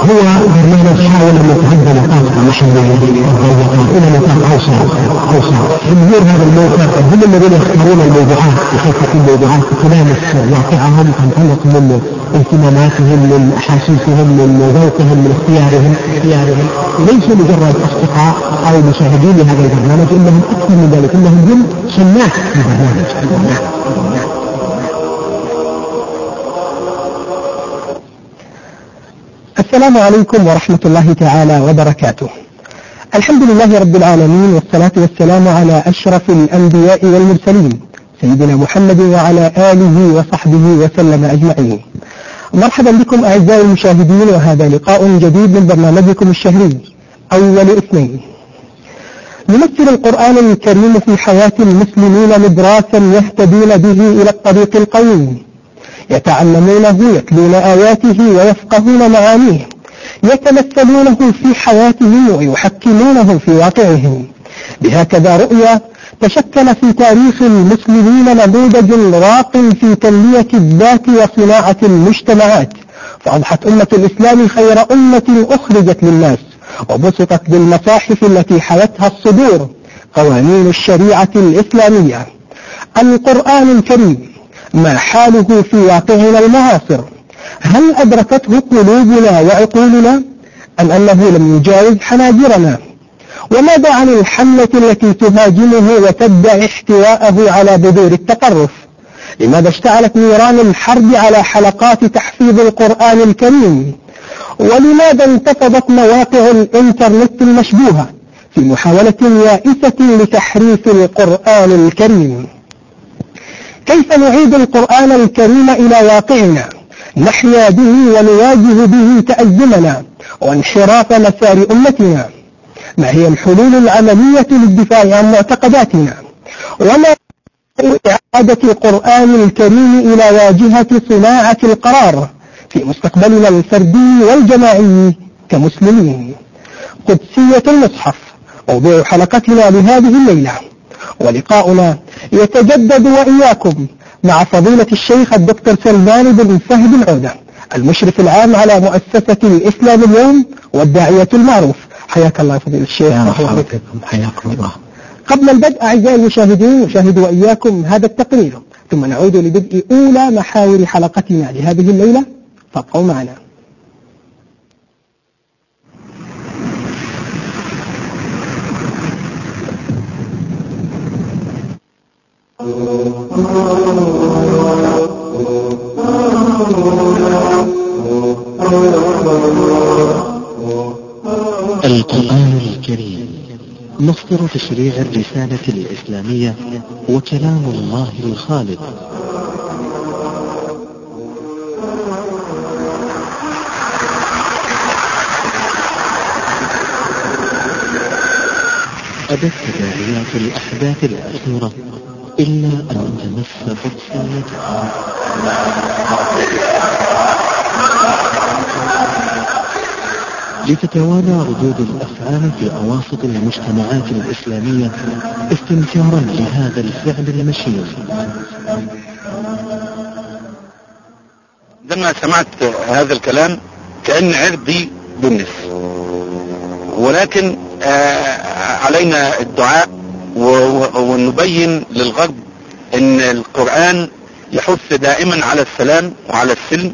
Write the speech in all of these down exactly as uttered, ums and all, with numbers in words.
هو برنامج حاول أن يتعدى نطاق محلية إلى نطاق أوسع أوسع. جمهور هذا الموقع هم الذين يختارون الموضوعات بحيث تكون موضوعات تلامس واقعهم، تنطلق من اهتماماتهم، من أحاسيسهم، من ذوقهم، من اختيارهم اختيارهم ليس مجرد أصدقاء أو مشاهدين لهذا البرنامج، إنهم أكثر من ذلك، إنهم هم صناع البرنامج. السلام عليكم ورحمة الله تعالى وبركاته. الحمد لله رب العالمين، والصلاة والسلام على أشرف الأنبياء والمرسلين سيدنا محمد وعلى آله وصحبه وسلم أجمعين. مرحبا بكم أعزائي المشاهدين، وهذا لقاء جديد من برنامجكم الشهري أول اثنين. يمثل القرآن الكريم في حياة المسلمين مدراسا يهتدون به إلى الطريق القويم، يتعلمونه، يتلون آياته ويفقهون معانيه، يتمثلونه في حياتهم ويحكمونه في واقعهم. بهكذا رؤيا تشكل في تاريخ المسلمين نموذج راق في تنمية الذات وصناعة المجتمعات، فأضحت أمة الإسلام خير أمة أخرجت للناس، وبسطت بالمصاحف التي حوتها الصدور قوانين الشريعة الإسلامية. القرآن الكريم ما حاله في واقعنا المعاصر؟ هل أدركته قلوبنا وعقولنا أم أنه لم يجاوز حناجرنا؟ وماذا عن الحملة التي تهاجمه وتدعي احتواءه على بذور التطرف؟ لماذا اشتعلت نيران الحرب على حلقات تحفيظ القرآن الكريم؟ ولماذا انتفضت مواقع الإنترنت المشبوهة في محاولة يائسة لتحريف القرآن الكريم؟ كيف نعيد القرآن الكريم إلى واقعنا نحيا به ونواجه به تأزمنا وانحراف مسار أمتنا؟ ما هي الحلول العملية للدفاع عن معتقداتنا؟ وما إعادة القرآن الكريم إلى واجهة صناعة القرار في مستقبلنا الفردي والجماعي كمسلمين؟ قدسية المصحف موضوع حلقتنا لهذه الليلة، ولقاؤنا يتجدد وإياكم مع فضيلة الشيخ الدكتور سلمان بن فهد العودة، المشرف العام على مؤسسة الإسلام اليوم والداعية المعروف. حياك الله فضيلة الشيخ. حياكم الله. قبل البدء أعزائي المشاهدين، نشاهد وإياكم هذا التقرير ثم نعود لبدء أولى محاور حلقتنا لهذه الليلة، فابقوا معنا. القرآن الكريم مصدر تشريع الرسالة الإسلامية وكلام الله الخالق. أبت تداعيات الأحداث الأخيرة إلا أن تمس قدسيتها. لتتوالى ردود الأفعال في أواسط المجتمعات الإسلامية استنكارا لهذا الفعل المشين. لما سمعت هذا الكلام كأن عرضي بالنس، ولكن علينا الدعاء ونبين للغرب ان القرآن يحث دائما على السلام وعلى السلم،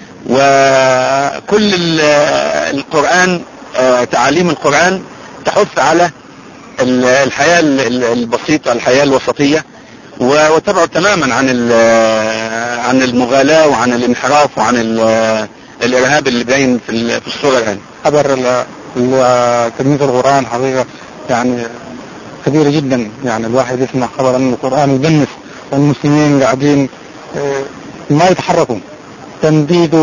وكل القرآن تعاليم القرآن تحث على الحياة البسيطة، الحياة الوسطية، وتبعد تماما عن عن المغالاة وعن الانحراف وعن الارهاب اللي باين في الصورة الآن. خبر تلميذ القرآن حقيقة يعني كبيرة جدا، يعني الواحد يسمع خبر أن القرآن يدنس والمسلمين قاعدين ما يتحركوا، تنديد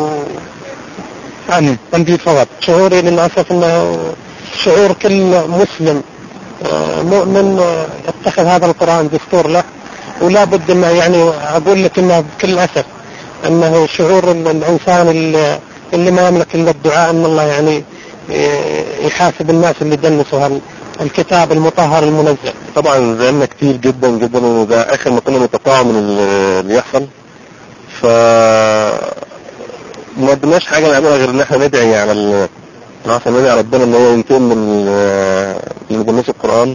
يعني تنديد فقط. شعوري للأسف أنه شعور كل مسلم مؤمن يتخذ هذا القرآن دستور له، ولا بد أنه يعني أقول لك أنه بكل أسف أنه شعور الإنسان اللي, اللي ما يملك إلا الدعاء أن الله يعني يحاسب الناس اللي دنسوا الكتاب المطهر المنزل. طبعا زعلنا كتير جدا جدا، وده آخر ما كنا نتوقعه من اللي يحصل. ف ما قدمناش حاجة نعملها غير ان احنا ندعي على ال عشان ندعي ربنا ان هو ينتقم من من جنوس القرآن،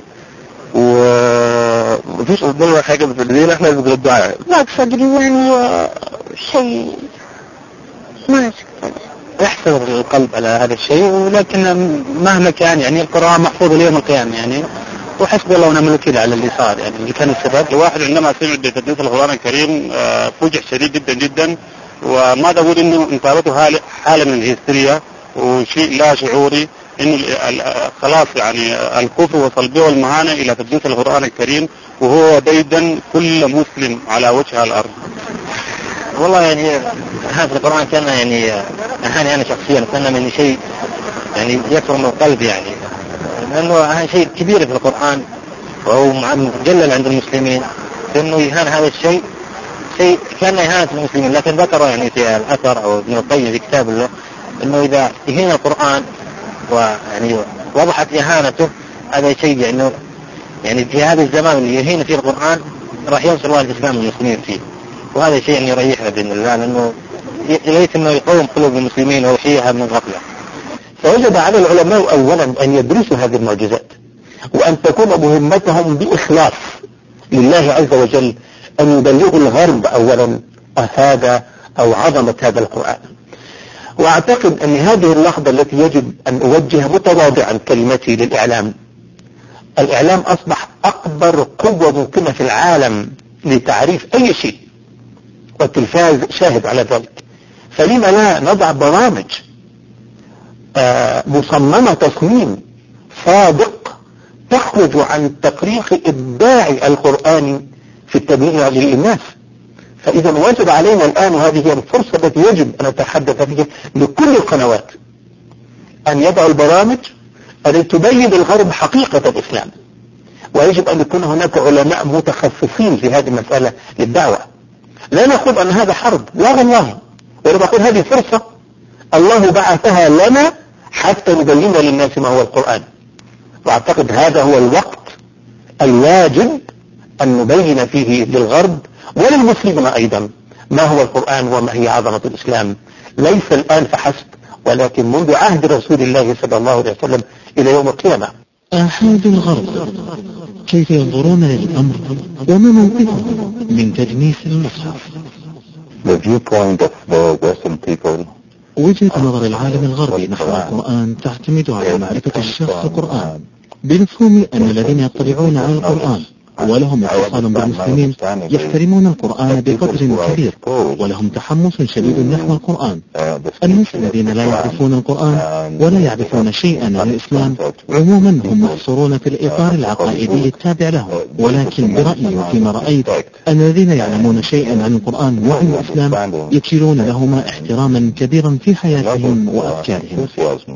ومفيش قدامنا حاجة بتدينا احنا غير الدعاء. لا صدري يعني شيء ما يحسن القلب على هذا الشيء، ولكن مهما كان يعني القرآن محفوظ ليوم القيامة يعني، وحسب الله ونعم الوكيل على اللي صار يعني اللي كان السبب. الواحد عندما سمع بتدريس القرآن الكريم فوجئ شديد جدا جدا، وما أقول إنه انتابته حالة من الهستيريا وشيء لا شعوري، إنه خلاص يعني الكفر وصلبه والمهانة إلى تدريس القرآن الكريم، وهو ديدا كل مسلم على وجه الأرض. والله يعني هذا القرآن كان يعني أهاني أنا شخصيا، كان من شيء يعني يكرم القلب يعني، لأنه أهم شيء كبير في القرآن وهو مجلل عند المسلمين، لأنه يهان هذا الشيء شيء كان إهانة المسلمين. لكن ذكروا يعني في الأثر أو ابن القيم في كتاب له أنه إذا يهين القرآن ويعني وضحت إهانته هذا شيء يعني يعني في هذا الزمان اللي يهين فيه القرآن راح ينصر الله الإسلام والمسلمين فيه، وهذا شيء يعني يريحنا بإذن الله، لأنه ليس أنه يقوم قلوب المسلمين ويحييها من غفلة. فوجب على العلماء أولا أن يدرسوا هذه المعجزات، وأن تكون مهمتهم بإخلاص لله عز وجل، أن يبلغوا الغرب أولا هذا أو عظمة هذا القرآن. وأعتقد أن هذه اللحظة التي يجب أن أوجه متواضعا كلمتي للإعلام. الإعلام أصبح أكبر قوة ممكنة في العالم لتعريف أي شيء، والتلفاز شاهد على ذلك. فلما لا نضع برامج آه مصممة تصميم صادق تخرج عن تقريح إبداع القرآن في التبليغ للناس. فإذا واجب علينا الآن، وهذه هي الفرصة التي يجب أن نتحدث فيها لكل القنوات، أن يضعوا البرامج التي تبين الغرب حقيقة الإسلام، ويجب أن يكون هناك علماء متخصصين في هذه المسألة للدعوة. لا نقول أن هذا حرب، لا والله، ولا نقول هذه فرصة الله بعثها لنا حتى نبين للناس ما هو القرآن. وأعتقد هذا هو الوقت الواجب أن نبين فيه للغرب وللمسلمين أيضا ما هو القرآن وما هي عظمة الإسلام، ليس الآن فحسب، ولكن منذ عهد رسول الله صلى الله عليه وسلم إلى يوم القيامة. أحد الغرب كيف ينظرون للأمر وما موقفهم من تدنيس المصحف؟ The viewpoint of the Western people وجهة نظر العالم الغربي نحو القرآن تعتمد على معرفة الشخص القرآن، بمفهوم أن الذين يطلعون على القرآن ولهم اتصال بالمسلمين يحترمون القرآن بقدر كبير، ولهم تحمس شديد نحو القرآن. الناس الذين لا يعرفون القرآن ولا يعرفون شيئا عن الإسلام عموما هم محصورون في الإطار العقائدي التابع لهم، ولكن برأيي وفيما رأيت أن الذين يعلمون شيئا عن القرآن وعن الإسلام يكيلون لهما احتراما كبيرا في حياتهم وأفكارهم.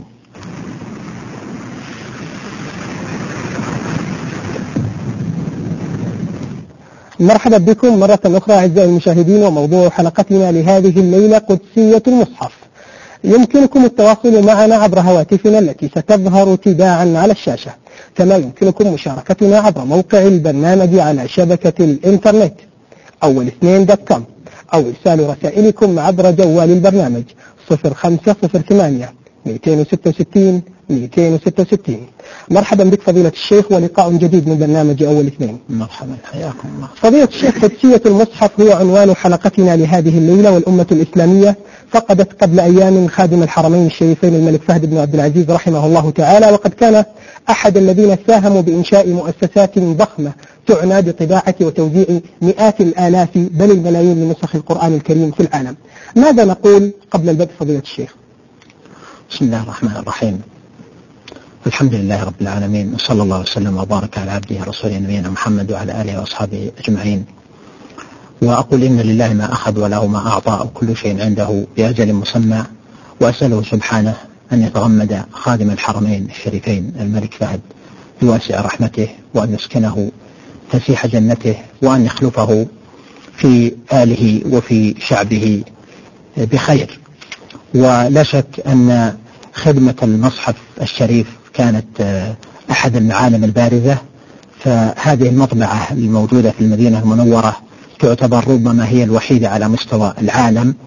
مرحبا بكم مرة أخرى أعزائي المشاهدين، وموضوع حلقتنا لهذه الليلة قدسية المصحف. يمكنكم التواصل معنا عبر هواتفنا التي ستظهر تباعا على الشاشة، كما يمكنكم مشاركتنا عبر موقع البرنامج على شبكة الإنترنت أول اثنين دوت كوم، أو إرسال رسائلكم عبر جوال البرنامج صفر خمسة صفر ثمانية اثنين ستة ستة اثنين ستة ستة. مرحبا بك فضيلة الشيخ، ولقاء جديد من برنامج أول اثنين. مرحبا، حياكم الله. فضيلة الشيخ، قدسية المصحف هو عنوان حلقتنا لهذه الليلة، والأمة الإسلامية فقدت قبل أيام خادم الحرمين الشريفين الملك فهد بن عبد العزيز رحمه الله تعالى، وقد كان أحد الذين ساهموا بإنشاء مؤسسات ضخمة تعنى بطباعة وتوزيع مئات الآلاف بل الملايين من نسخ القرآن الكريم في العالم. ماذا نقول قبل البدء فضيلة الشيخ؟ بسم الله الرحمن الرحيم. الحمد لله رب العالمين، وصلى الله وسلم وبارك على عبده ورسوله نبينا محمد وعلى آله وأصحابه أجمعين. وأقول إن لله ما أخذ وله ما أعطى، وكل شيء عنده بأجل مسمى، وأسأله سبحانه أن يتغمد خادم الحرمين الشريفين الملك فهد بواسع رحمته، وأن يسكنه فسيح جنته، وأن يخلفه في آله وفي شعبه بخير. ولا شك أن خدمة المصحف الشريف كانت أحد المعالم البارزة، فهذه المطبعة الموجودة في المدينة المنورة تعتبر ربما هي الوحيدة على مستوى العالم،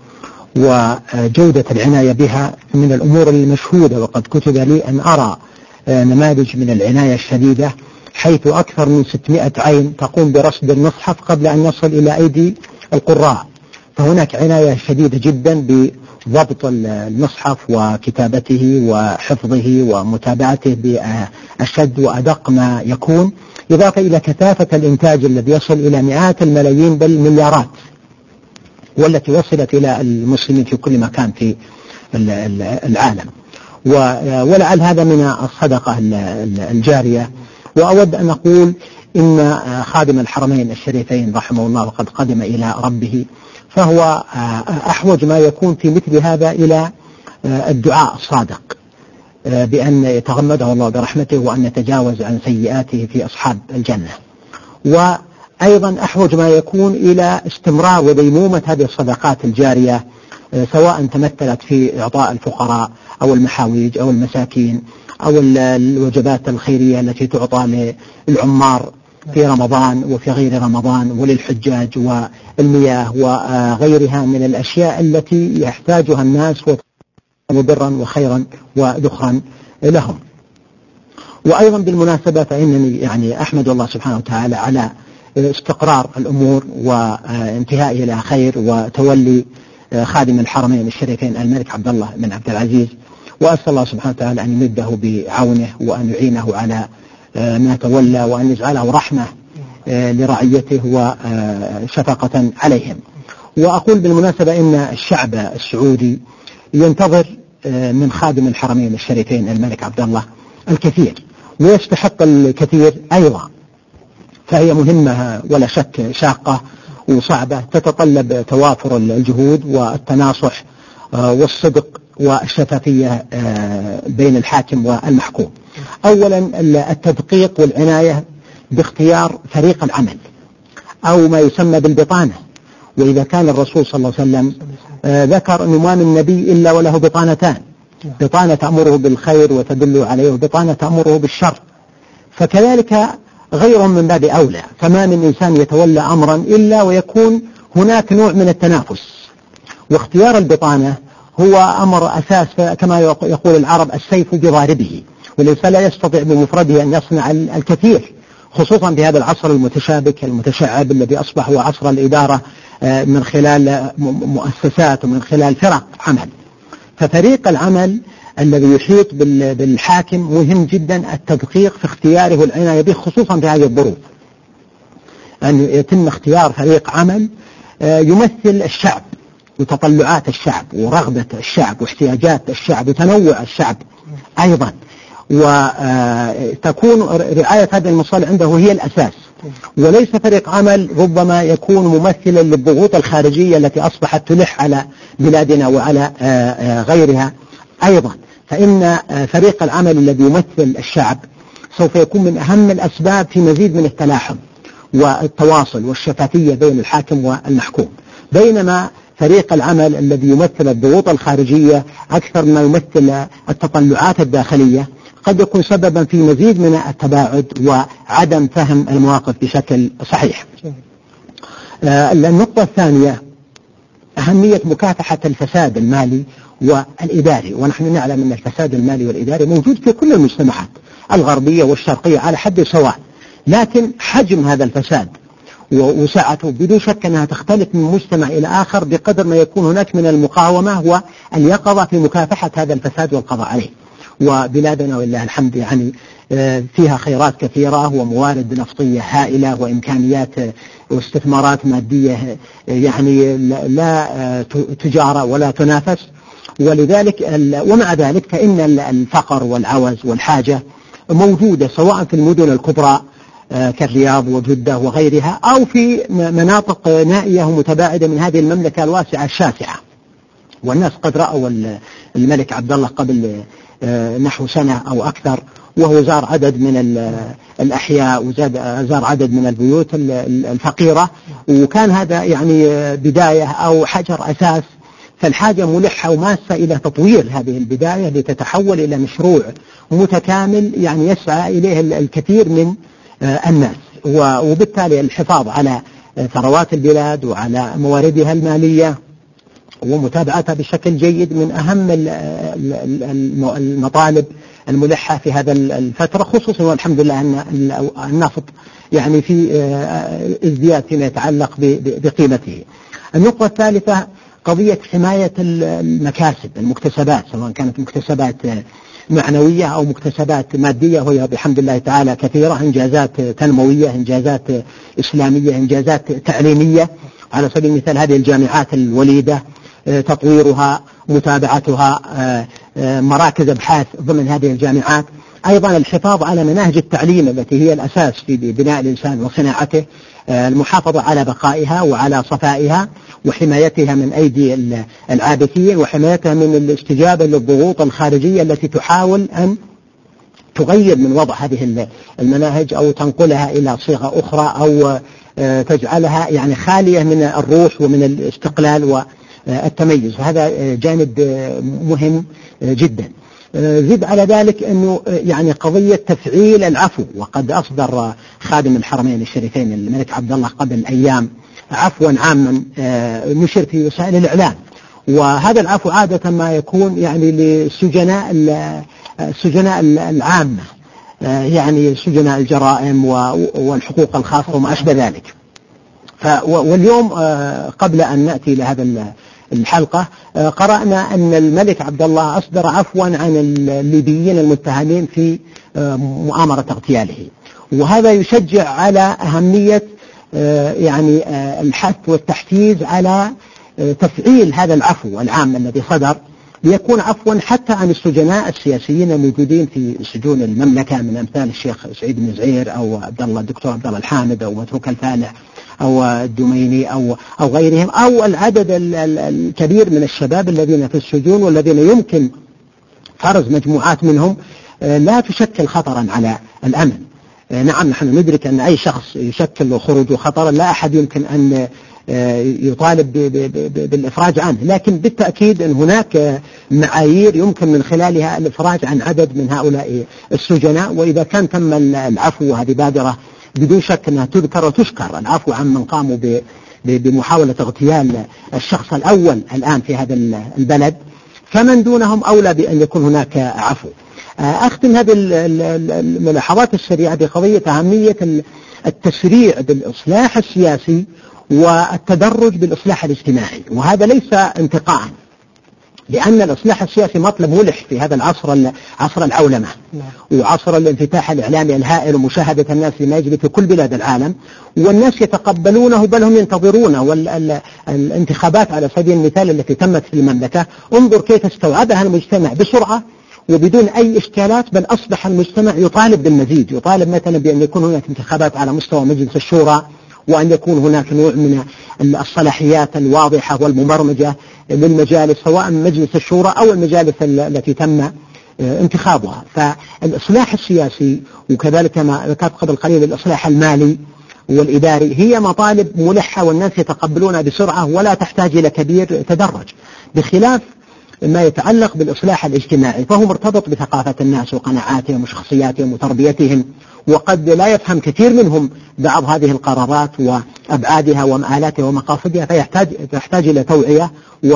وجودة العناية بها من الأمور المشهودة، وقد كتب لي أن أرى نماذج من العناية الشديدة حيث أكثر من ستمائة عين تقوم برصد المصحف قبل أن يصل إلى أيدي القراء. فهناك عناية شديدة جدا بضبط المصحف وكتابته وحفظه ومتابعته بأشد وأدق ما يكون، إضافة إلى كثافة الإنتاج الذي يصل إلى مئات الملايين بل مليارات، والتي وصلت إلى المسلمين في كل مكان في العالم. ولعل هذا من الصدقة الجارية. وأود أن أقول إن خادم الحرمين الشريفين رحمه الله وقد قدم إلى ربه، فهو أحوج ما يكون في مثل هذا إلى الدعاء الصادق بأن يتغمده الله برحمته وأن يتجاوز عن سيئاته في أصحاب الجنة. وأيضا أحوج ما يكون إلى استمرار وديمومة هذه الصدقات الجارية، سواء تمثلت في إعطاء الفقراء أو المحاويج أو المساكين أو الوجبات الخيرية التي تعطى للعمار في رمضان وفي غير رمضان وللحجاج، والمياه وغيرها من الأشياء التي يحتاجها الناس مضرا وخيرا وذخرا لهم. وأيضا بالمناسبة فإنني يعني أحمد الله سبحانه وتعالى على استقرار الأمور وانتهاء إلى خير وتولي خادم الحرمين الشريفين الملك عبد الله بن عبد العزيز، وأسأل الله سبحانه وتعالى أن يمده بعونه وأن يعينه على ما تولى وأن يجعله رحمة لرعيته وشفقة عليهم. وأقول بالمناسبة إن الشعب السعودي ينتظر من خادم الحرمين الشريفين الملك عبد الله الكثير ويستحق الكثير أيضا، فهي مهمة ولا شك شاقة وصعبة تتطلب توافر الجهود والتناصح والصدق والشفافية بين الحاكم والمحكوم. أولا التدقيق والعناية باختيار فريق العمل أو ما يسمى بالبطانة. وإذا كان الرسول صلى الله عليه وسلم ذكر أنه ما من نبي إلا وله بطانتان، بطانة تأمره بالخير وتدل عليه وبطانة تأمره بالشر، فكذلك غير من باب أولى. فما من إنسان يتولى أمرا إلا ويكون هناك نوع من التنافس، واختيار البطانة هو أمر أساس، كما يقول العرب السيف بضاربه، وليس لا يستطيع بمفرده أن يصنع الكثير، خصوصا في هذا العصر المتشابك المتشعب الذي أصبح هو عصر الإدارة من خلال مؤسسات ومن خلال فرق عمل. ففريق العمل الذي يحيط بالحاكم مهم جدا التدقيق في اختياره والعناية به، خصوصا في هذه الظروف، أن يتم اختيار فريق عمل يمثل الشعب وتطلعات الشعب ورغبة الشعب واحتياجات الشعب وتنوع الشعب أيضا، وتكون رعاية هذه المصالح عنده هي الأساس، وليس فريق عمل ربما يكون ممثلا للضغوط الخارجية التي أصبحت تلح على بلادنا وعلى غيرها أيضا. فإن فريق العمل الذي يمثل الشعب سوف يكون من أهم الأسباب في مزيد من التلاحم والتواصل والشفافية بين الحاكم والمحكوم، بينما فريق العمل الذي يمثل الضغوط الخارجية أكثر ما يمثل التطلعات الداخلية قد يكون سببا في مزيد من التباعد وعدم فهم المواقف بشكل صحيح. النقطة الثانية أهمية مكافحة الفساد المالي والإداري، ونحن نعلم أن الفساد المالي والإداري موجود في كل المجتمعات الغربية والشرقية على حد سواء، لكن حجم هذا الفساد وسعته بدون شك أنها تختلف من مجتمع إلى آخر بقدر ما يكون هناك من المقاومة واليقظة في مكافحة هذا الفساد والقضاء عليه. وبلادنا ولله الحمد يعني فيها خيرات كثيرة وموارد نفطية هائلة وإمكانيات واستثمارات مادية يعني لا تجارة ولا تنافس، ولذلك ومع ذلك فإن الفقر والعوز والحاجة موجودة سواء في المدن الكبرى كالرياض وجدة وغيرها أو في مناطق نائية ومتباعدة من هذه المملكة الواسعة الشاسعة. والناس قد رأوا الملك عبد الله قبل نحو سنة أو أكثر وهو زار عدد من الأحياء وزار عدد من البيوت الفقيرة، وكان هذا يعني بداية أو حجر أساس. فالحاجة ملحة وماسة إلى تطوير هذه البداية لتتحول إلى مشروع متكامل يعني يسعى إليه الكثير من الناس، وبالتالي الحفاظ على ثروات البلاد وعلى مواردها المالية ومتابعتها بشكل جيد من أهم المطالب الملحة في هذا الفترة، خصوصا والحمد لله أن النفط يعني في ازدياد فيما يتعلق بقيمته. النقطة الثالثة قضية حماية المكاسب المكتسبات، سواء كانت مكتسبات معنوية أو مكتسبات مادية، وهي بحمد الله تعالى كثيرة، إنجازات تنموية، إنجازات إسلامية، إنجازات تعليمية. على سبيل المثال هذه الجامعات الوليدة تطويرها، متابعتها، مراكز أبحاث ضمن هذه الجامعات، أيضا الحفاظ على مناهج التعليم التي هي الأساس في بناء الإنسان وصناعته، المحافظة على بقائها وعلى صفائها وحمايتها من أيدي العابثين، وحمايتها من الاستجابة للضغوط الخارجية التي تحاول أن تغير من وضع هذه المناهج أو تنقلها إلى صيغة أخرى أو تجعلها يعني خالية من الروح ومن الاستقلال والتميز. هذا جانب مهم جدا. زد على ذلك أنه يعني قضية تفعيل العفو، وقد أصدر خادم الحرمين الشريفين الملك عبد الله قبل أيام عفوا عاما نشر في وسائل الإعلام، وهذا العفو عادة ما يكون يعني للسجناء السجناء العامة، يعني سجناء الجرائم والحقوق الخاصة وما أشبه ذلك. واليوم قبل أن نأتي لهذا الحلقة قرأنا أن الملك عبد الله أصدر عفوا عن الليبيين المتهمين في مؤامرة اغتياله، وهذا يشجع على أهمية يعني الحث والتحفيز على تفعيل هذا العفو العام الذي صدر، ليكون عفوا حتى عن السجناء السياسيين الموجودين في سجون المملكة، من أمثال الشيخ سعيد بن زعير أو عبد الله الدكتور عبد الله الحامد أو متروك الفالح أو الدميني أو أو غيرهم، أو العدد الكبير من الشباب الذين في السجون والذين يمكن فرز مجموعات منهم لا تشكل خطرا على الأمن. نعم نحن ندرك أن أي شخص يشكل خروجه خطرا لا أحد يمكن أن يطالب بالإفراج عنه، لكن بالتأكيد أن هناك معايير يمكن من خلالها الإفراج عن عدد من هؤلاء السجناء، وإذا كان تم العفو، وهذه بادرة بدون شك أنها تذكر وتشكر، العفو عن من قاموا بمحاولة اغتيال الشخص الأول الآن في هذا البلد، فمن دونهم أولى بأن يكون هناك عفو. أختم هذه الملاحظات السريعة بقضية أهمية التسريع بالإصلاح السياسي والتدرج بالإصلاح الاجتماعي، وهذا ليس انتقاء، لأن الإصلاح السياسي مطلب ملح في هذا العصر، عصر العولمة وعصر الانفتاح الإعلامي الهائل ومشاهدة الناس لما يجري في كل بلاد العالم، والناس يتقبلونه بل هم ينتظرونه. والانتخابات على سبيل المثال التي تمت في المملكة، انظر كيف استوعبها المجتمع بسرعة وبدون أي إشكالات، بل أصبح المجتمع يطالب بالمزيد، يطالب مثلا بأن يكون هناك انتخابات على مستوى مجلس الشورى، وأن يكون هناك نوع من الصلاحيات الواضحة والمبرمجة للمجالس، سواء مجلس الشورى أو المجالس التي تم انتخابها. فالإصلاح السياسي وكذلك ما ذكرت قبل قليل الإصلاح المالي والإداري هي مطالب ملحة والناس يتقبلونها بسرعة ولا تحتاج إلى كبير تدرج، بخلاف ما يتعلق بالإصلاح الاجتماعي فهو مرتبط بثقافة الناس وقناعاتهم وشخصياتهم وتربيتهم، وقد لا يفهم كثير منهم بعض هذه القرارات وأبعادها ومآلاتها ومقاصدها، فيحتاج تحتاج إلى توعية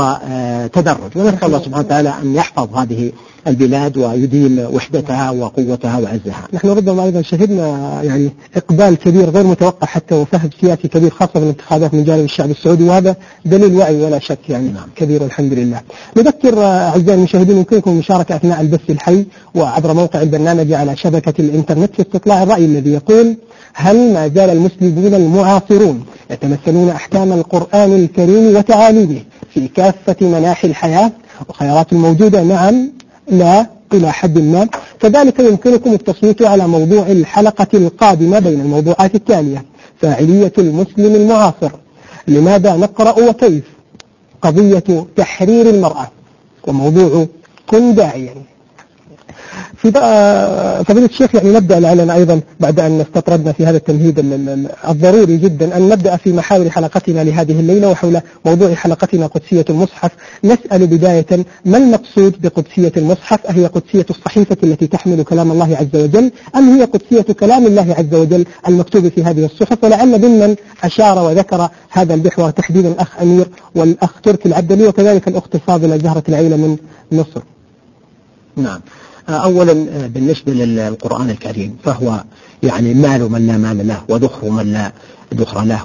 وتدرج. ونسأل الله سبحانه وتعالى أن يحفظ هذه البلاد ويديم وحدتها وقوتها وعزها. نحن ربما أيضا شهدنا يعني إقبال كبير غير متوقع حتى وفهم سياسي كبير خاصة في الانتخابات من جانب الشعب السعودي، وهذا دليل وعي ولا شك يعني نعم. كبير والحمد لله. نذكر أعزائي المشاهدين يمكنكم المشاركة أثناء البث الحي وعبر موقع البرنامج على شبكة الإنترنت في استطلاع الرأي الذي يقول: هل ما زال المسلمون المعاصرون يتمثلون أحكام القرآن الكريم وتعاليمه في كافة مناحي الحياة وخيارات الموجودة؟ نعم، لا، إلى حد ما. كذلك يمكنكم التصويت على موضوع الحلقة القادمة بين الموضوعات التالية: فاعلية المسلم المعاصر، لماذا نقرأ وكيف، قضية تحرير المرأة، وموضوع كن داعيا. في بقى فضيلة الشيخ، يعني نبدأ الآن أيضا بعد أن استطردنا في هذا التمهيد الضروري جدا أن نبدأ في محاور حلقتنا لهذه الليلة، وحول موضوع حلقتنا قدسية المصحف. نسأل بداية ما المقصود بقدسية المصحف؟ أهي قدسية الصحيفة التي تحمل كلام الله عز وجل، أم هي قدسية كلام الله عز وجل المكتوب في هذه الصحف؟ ولعل ممن أشار وذكر هذا المحور تحديدا الأخ أمير والأخ تركي العبدلي، وكذلك الأخت الفاضلة زهرة العيلة من مصر. نعم، أولا بالنسبة للقرآن الكريم فهو يعني مال من لا مال له، وذخر من لا ذخر له،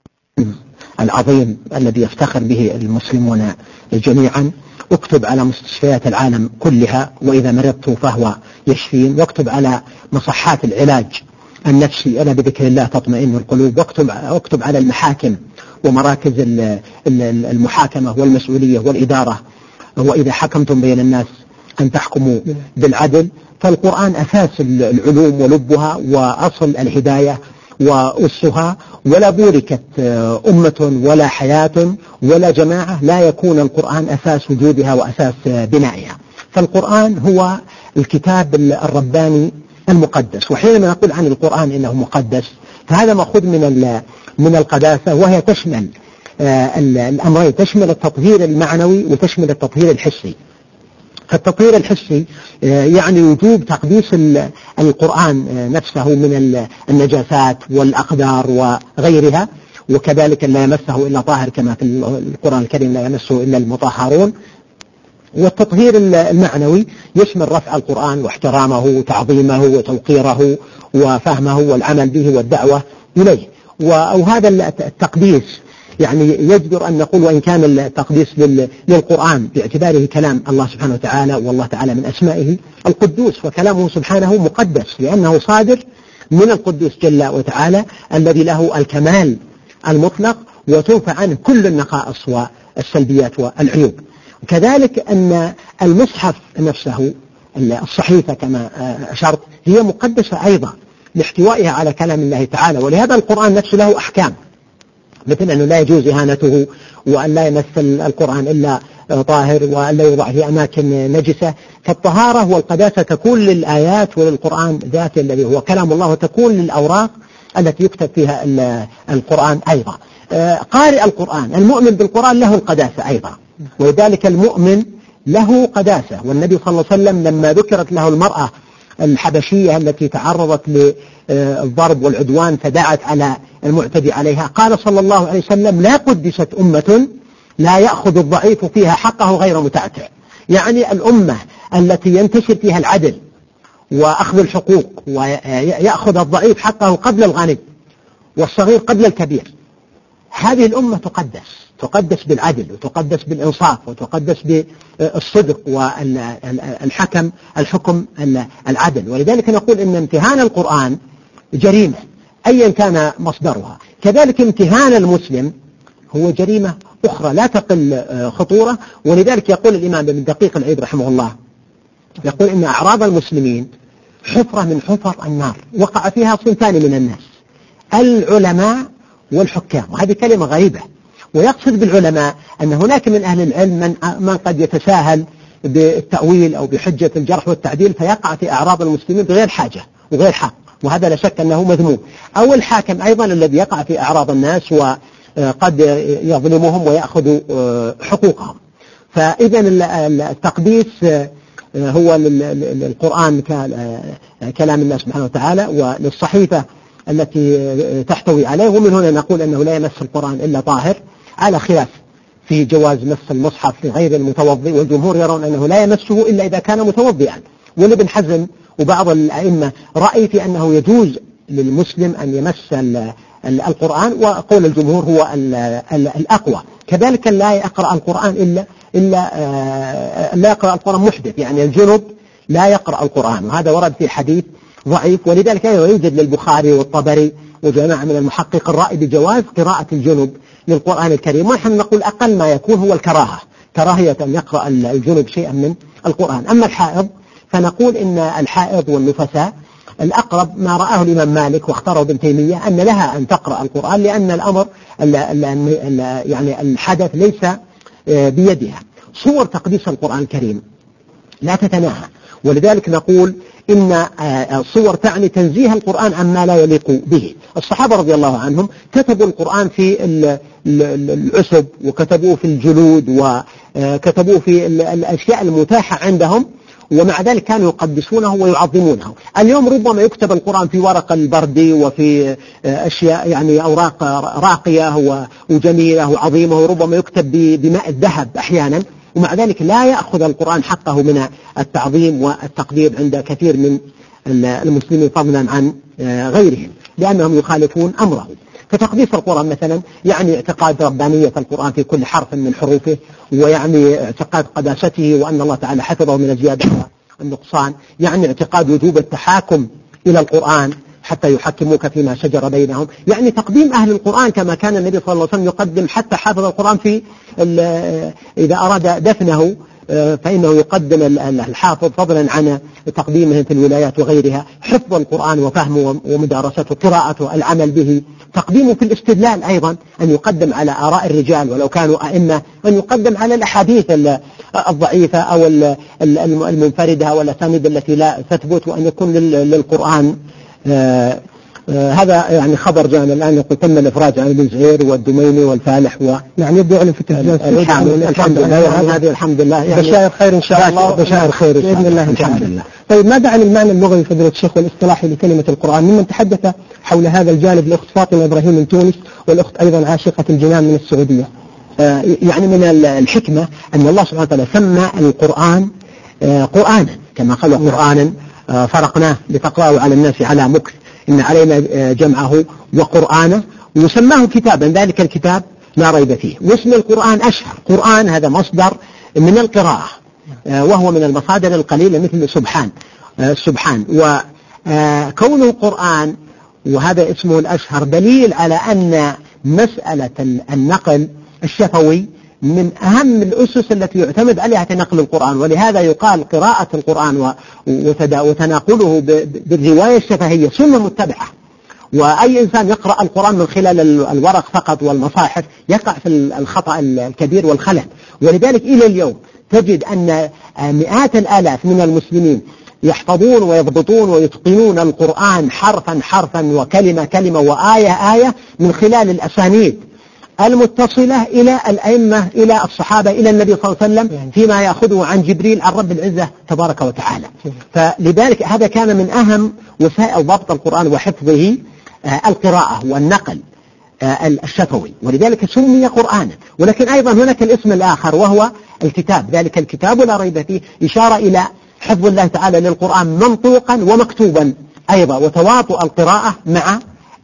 العظيم الذي يفتخر به المسلمون جميعا. اكتب على مستشفيات العالم كلها، وإذا مرضت فهو يشفين، واكتب على مصحات العلاج النفسي ألا بذكر الله تطمئن القلوب، واكتب, واكتب على المحاكم ومراكز المحاكمة والمسؤولية والإدارة، وإذا حكمتم بين الناس أن تحكموا بالعدل. فالقرآن أساس العلوم ولبها وأصل الهداية وأسها، ولا بوركت أمة ولا حياة ولا جماعة لا يكون القرآن أساس وجودها وأساس بنائها. فالقرآن هو الكتاب الرباني المقدس، وحينما نقول عن القرآن إنه مقدس فهذا مأخوذ من من القداسة، وهي تشمل الأمرين، تشمل التطهير المعنوي وتشمل التطهير الحسي. فالتطهير الحسي يعني وجوب تقديس القرآن نفسه من النجاسات والأقدار وغيرها، وكذلك لا يمسه إلا طاهر كما في القرآن الكريم لا يمسه إلا المطهرون. والتطهير المعنوي يشمل رفع القرآن واحترامه وتعظيمه وتوقيره وفهمه والعمل به والدعوة إليه. أو هذا التقديس يعني يجدر أن نقول وإن كان التقديس للقرآن باعتباره كلام الله سبحانه وتعالى، والله تعالى من أسمائه القدوس، وكلامه سبحانه مقدس لأنه صادر من القدوس جل وتعالى الذي له الكمال المطلق وتنفى عنه كل النقائص والسلبيات والعيوب. كذلك أن المصحف نفسه الصحيفة كما أشرت هي مقدسة أيضا لاحتوائها على كلام الله تعالى، ولهذا القرآن نفسه له أحكام، مثل أنه لا يجوز إهانته، وأن لا يمثل القرآن إلا طاهر، وأن لا يوضع في أماكن نجسة. فالطهارة والقداسة تكون للآيات وللقرآن ذاته الذي هو كلام الله، وتكون للأوراق التي يكتب فيها القرآن أيضا. قارئ القرآن المؤمن بالقرآن له القداسة أيضا، ولذلك المؤمن له قداسة. والنبي صلى الله عليه وسلم لما ذكرت له المرأة الحبشية التي تعرضت للضرب والعدوان فدعت على المعتدي عليها، قال صلى الله عليه وسلم لا قدست أمة لا يأخذ الضعيف فيها حقه غير متعتع. يعني الأمة التي ينتشر فيها العدل وأخذ الحقوق ويأخذ الضعيف حقه قبل الغني والصغير قبل الكبير، هذه الأمة تقدس تقدس بالعدل وتقدس بالإنصاف وتقدس بالصدق والحكم الحكم العدل. ولذلك نقول إن امتهان القرآن جريمة أيا كان مصدرها، كذلك امتهان المسلم هو جريمة أخرى لا تقل خطورة. ولذلك يقول الإمام ابن دقيق العيد رحمه الله، يقول إن أعراض المسلمين حفرة من حفر النار وقع فيها صنفان من الناس، العلماء والحكام. وهذه كلمة غريبة، ويقصد بالعلماء أن هناك من أهل العلم من, من قد يتساهل بالتأويل أو بحجة الجرح والتعديل فيقع في أعراض المسلمين بغير حاجة وغير حق، وهذا لا شك أنه مذموم. أو الحاكم أيضا الذي يقع في أعراض الناس وقد يظلمهم ويأخذ حقوقهم. فإذا التقديس هو للقرآن كلام الله سبحانه وتعالى وللصحيفة التي تحتوي عليه. ومن هنا نقول أنه لا يمس القرآن إلا طاهر، على خلاف في جواز مس المصحف لغير المتوضئ، والجمهور يرون أنه لا يمسه إلا إذا كان متوضئا. ولابن حزم وبعض الأئمة رأي في أنه يجوز للمسلم أن يمس القرآن، وقول الجمهور هو الأقوى. كذلك لا يقرأ القرآن إلا إلا لا يقرأ القرآن محدث، يعني الجنب لا يقرأ القرآن، وهذا ورد في حديث ضعيف. ولذلك يوجد للبخاري والطبري وجماعة من المحقق الرأي بجواز قراءة الجنب للقرآن الكريم. ونحن نقول أقل ما يكون هو الكراهة، كراهية أن يقرأ الجنب شيئا من القرآن. أما الحائض فنقول إن الحائض والنفساء الأقرب ما رآه الإمام مالك واختاره ابن تيمية أن لها أن تقرأ القرآن، لأن الأمر ال ال ال يعني الحدث ليس بيدها. صور تقديس القرآن الكريم لا تتناهى، ولذلك نقول إن الصور تعني تنزيه القرآن عما لا يليق به. الصحابة رضي الله عنهم كتبوا القرآن في العسب، وكتبوه في الجلود، وكتبوه في الأشياء المتاحة عندهم، ومع ذلك كانوا يقدسونه ويعظمونه. اليوم ربما يكتب القرآن في ورق البردي وفي أشياء يعني أوراق راقية وجميلة وعظيمة، وربما يكتب بماء الذهب أحيانا، ومع ذلك لا يأخذ القرآن حقه من التعظيم والتقدير عند كثير من المسلمين فضلا عن غيرهم، لأنهم يخالفون أمره. فتقديس القرآن مثلا يعني اعتقاد ربانية القرآن في كل حرف من حروفه، ويعني اعتقاد قداسته وأن الله تعالى حفظه من الزيادة والنقصان، يعني اعتقاد وجوب التحاكم إلى القرآن حتى يحكموك فيما شجر بينهم، يعني تقديم أهل القرآن كما كان النبي صلى الله عليه وسلم يقدم حتى حافظ القرآن في إذا أراد دفنه فإنه يقدم الحافظ فضلا عن تقديمه في الولايات وغيرها، حفظ القرآن وفهمه ومدارسته قراءته العمل به، تقديمه في الاستدلال أيضا أن يقدم على آراء الرجال ولو كانوا أئمة، أن يقدم على الأحاديث الضعيفة أو المنفردة والأسانيد التي لا تثبت، وأن يكون للقرآن آه آه هذا يعني خبر جاءنا الآن يقول تم الإفراج عن ابن زهير والدميني والفالح و يعني يبدو يعلن في التلفزيون الحمد لله هذه الحمد لله يعني بشائر خير إن شاء الله، بشائر خير بإذن الله الحمد لله. طيب ماذا عن المعنى اللغوي فضيلة الشيخ والاصطلاحي لكلمة القرآن؟ ممن تحدث حول هذا الجانب الأخت فاطمة إبراهيم من تونس، والأخت أيضا عاشقة الجنان من السعودية. آه يعني من الحكمة أن الله سبحانه وتعالى سمى القرآن آه قرآنا كما قال قرآنا آه فرقناه لتقرأه على الناس على مكث إن علينا جمعه وقرآنه، وسماه كتابا ذلك الكتاب لا ريب فيه. واسم القرآن أشهر، قرآن هذا مصدر من القراءة وهو من المصادر القليلة مثل سبحان سبحان وكونه قرآن وهذا اسمه الأشهر دليل على أن مسألة النقل الشفوي من أهم الأسس التي يعتمد عليها في نقل القرآن، ولهذا يقال قراءة القرآن وتناقله بالرواية الشفهية سنة متبعة. وأي إنسان يقرأ القرآن من خلال الورق فقط والمصاحف يقع في الخطأ الكبير والخلل. ولذلك إلى اليوم تجد أن مئات الآلاف من المسلمين يحفظون ويضبطون ويتقنون القرآن حرفا حرفا وكلمة كلمة وآية آية من خلال الأسانيد المتصلة إلى الأئمة إلى الصحابة إلى النبي صلى الله عليه وسلم فيما يأخذه عن جبريل عن رب العزة تبارك وتعالى. فلذلك هذا كان من أهم وسائل ضبط القرآن وحفظه القراءة والنقل الشفوي، ولذلك سمي قرآنا. ولكن أيضا هناك الاسم الآخر وهو الكتاب، ذلك الكتاب لا ريب فيه إشارة إلى حفظ الله تعالى للقرآن منطوقا ومكتوبا أيضا، وتواطؤ القراءة مع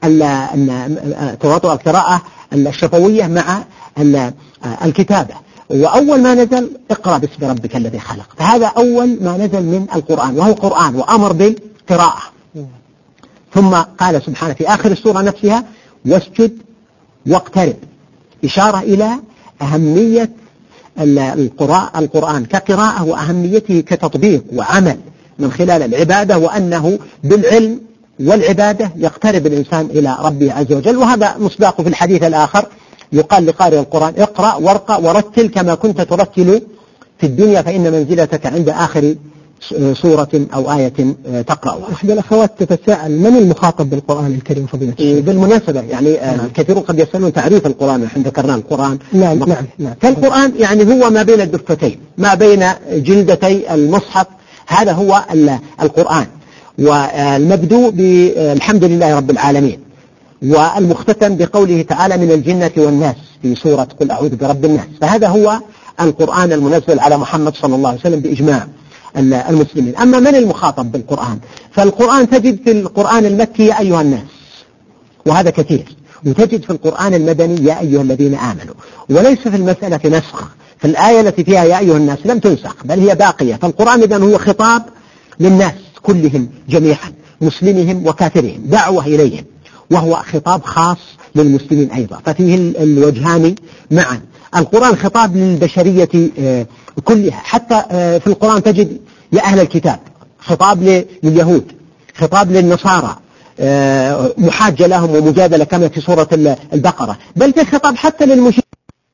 تواطؤ القراءة الشفوية مع الكتابة. وأول ما نزل اقرأ باسم ربك الذي خلق، فهذا أول ما نزل من القرآن وهو قرآن وأمر بالقراءة. ثم قال سبحانه في آخر السورة نفسها واسجد واقترب، إشارة إلى أهمية القرآن كقراءة وأهميته كتطبيق وعمل من خلال العبادة، وأنه بالعلم والعبادة يقترب الإنسان إلى ربه عز وجل. وهذا مصداق في الحديث الآخر يقال لقارئ القرآن اقرأ وارقى ورتل كما كنت ترتل في الدنيا فإن منزلتك عند آخر سورة أو آية تقرأها. أحد الأخوات تتساءل من المخاطب بالقرآن الكريم فضيلة الشيخ؟ بالمناسبة يعني نعم. الكثيرون قد يسألون تعريف القرآن، نحن ذكرنا القرآن نعم نعم نعم. فالقرآن يعني هو ما بين الدفتين ما بين جلدتي المصحف، هذا هو القرآن، والمبدوء بالحمد لله رب العالمين، والمختتم بقوله تعالى من الجنة والناس في سورة قل أعوذ برب الناس. فهذا هو القرآن المنزل على محمد صلى الله عليه وسلم بإجماع المسلمين. أما من المخاطب بالقرآن؟ فالقرآن تجد في القرآن المكي يا أيها الناس وهذا كثير، وتجد في القرآن المدني يا أيها الذين آمنوا، وليس في المسألة نسخ، في الآية التي فيها يا أيها الناس لم تنسخ بل هي باقية. فالقرآن إذن هو خطاب للناس كلهم جميعا مسلمهم وكافرهم، دعوة إليهم، وهو خطاب خاص للمسلمين أيضا، ففيه الوجهان معا. القرآن خطاب للبشرية كلها، حتى في القرآن تجد يا أهل الكتاب خطاب لليهود، خطاب للنصارى، محاجة لهم ومجادلة كما في سورة البقرة، بل في خطاب حتى للمشركين.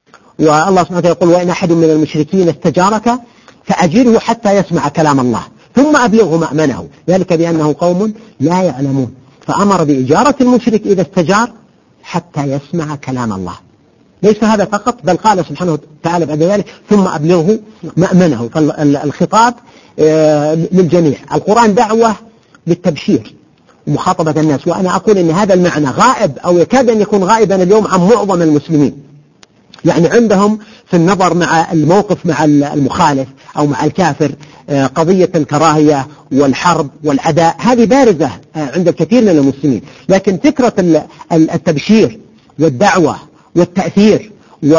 والله سبحانه وتعالى يقول وإن أحد من المشركين استجارك فأجره حتى يسمع كلام الله. ثم أبلغه مأمنه، ذلك بأنه قوم لا يعلمون. فأمر بإجارة المشرك إذا استجار حتى يسمع كلام الله. ليس هذا فقط، بل قال سبحانه وتعالى بعد ذلك ثم أبلغه مأمنه. فالخطاب للجميع. القرآن دعوة للتبشير ومخاطبة الناس، وأنا أقول أن هذا المعنى غائب أو يكاد أن يكون غائبا اليوم عن معظم المسلمين. يعني عندهم في النظر مع الموقف مع المخالف أو مع الكافر قضية الكراهية والحرب والعداء، هذه بارزة عند الكثير من المسلمين. لكن فكرة التبشير والدعوة والتأثير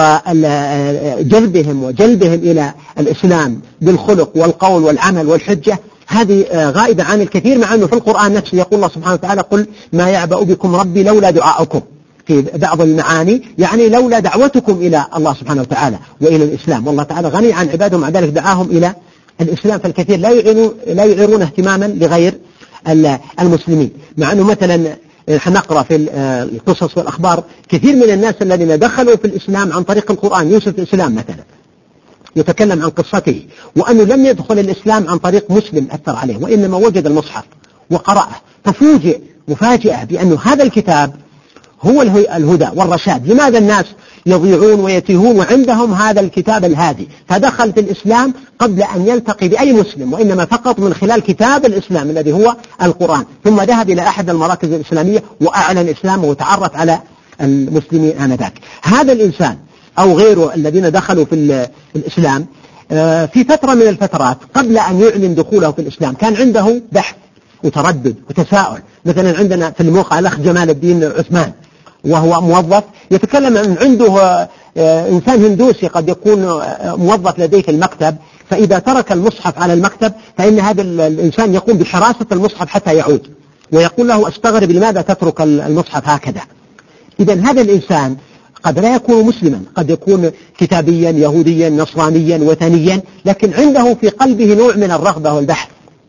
وجلبهم وجلبهم إلى الإسلام بالخلق والقول والعمل والحجة، هذه غائبة عن الكثير، مع أنه في القرآن نفسه يقول الله سبحانه وتعالى قل ما يعبأ بكم ربي لولا دعاؤكم، في بعض المعاني يعني لولا دعوتكم إلى الله سبحانه وتعالى وإلى الإسلام. والله تعالى غني عن عباده، مع ذلك دعاهم إلى الإسلام. فالكثير لا يعيرون, لا يعيرون اهتماما لغير المسلمين، مع أنه مثلا نقرأ في القصص والأخبار كثير من الناس الذين دخلوا في الإسلام عن طريق القرآن. يوسف الإسلام مثلا يتكلم عن قصته، وأنه لم يدخل الإسلام عن طريق مسلم أثر عليه، وإنما وجد المصحف وقرأه، ففوجئ مفاجأة بأن هذا الكتاب هو الهدى والرشاد. لماذا الناس يضيعون ويتيهون وعندهم هذا الكتاب الهادي؟ فدخل في الإسلام قبل أن يلتقي بأي مسلم، وإنما فقط من خلال كتاب الإسلام الذي هو القرآن. ثم ذهب إلى أحد المراكز الإسلامية وأعلن إسلامه وتعرف على المسلمين آنذاك. هذا الإنسان أو غيره الذين دخلوا في الإسلام في فترة من الفترات قبل أن يعلن دخوله في الإسلام كان عنده بحث وتردد وتساؤل. مثلا عندنا في الموقع الأخ جمال الدين عثمان، وهو موظف يتكلم عن عنده إنسان هندوسي قد يكون موظف لديه في المكتب، فإذا ترك المصحف على المكتب فإن هذا الإنسان يقوم بحراسة المصحف حتى يعود، ويقول له أستغرب لماذا تترك المصحف هكذا. إذن هذا الإنسان قد لا يكون مسلما، قد يكون كتابيا يهوديا نصرانيا وثنيا، لكن عنده في قلبه نوع من الرغبة والبحث،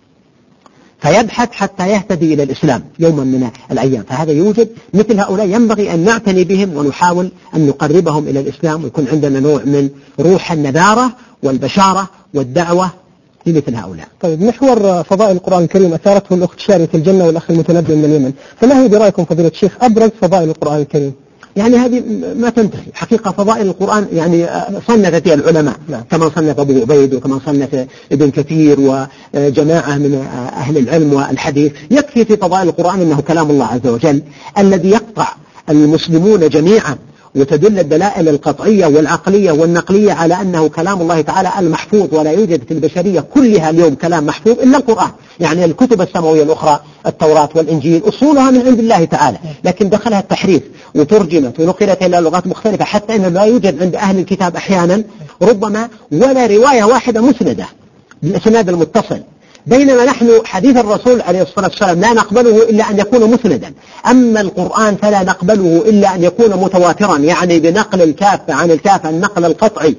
فيبحث حتى يهتدي إلى الإسلام يوما من الأيام. فهذا يوجد مثل هؤلاء ينبغي أن نعتني بهم ونحاول أن نقربهم إلى الإسلام، ويكون عندنا نوع من روح النذارة والبشارة والدعوة لمثل هؤلاء. طيب، محور فضائل القرآن الكريم أثارته الأخت شارية الجنة والأخ المتنبي من اليمن، فما هي برأيكم فضيلة الشيخ أبرز فضائل القرآن الكريم؟ يعني هذه ما تنتهي حقيقة. فضائل القرآن يعني صنف فيها العلماء كما صنف أبو عبيد وكما صنف ابن كثير وجماعة من أهل العلم والحديث. يكفي في فضائل القرآن أنه كلام الله عز وجل الذي يقطع المسلمون جميعا، وتدل الدلائل القطعية والعقلية والنقلية على أنه كلام الله تعالى المحفوظ، ولا يوجد في البشرية كلها اليوم كلام محفوظ إلا القرآن. يعني الكتب السماوية الأخرى التوراة والإنجيل أصولها من عند الله تعالى، لكن دخلها التحريف وترجمت ونقلت إلى لغات مختلفة، حتى أنه لا يوجد عند أهل الكتاب أحيانا ربما ولا رواية واحدة مسندة بالإسناد المتصل، بينما نحن حديث الرسول عليه الصلاة والسلام لا نقبله إلا أن يكون مسندا. أما القرآن فلا نقبله إلا أن يكون متواترا، يعني بنقل الكافة عن الكافة، النقل القطعي.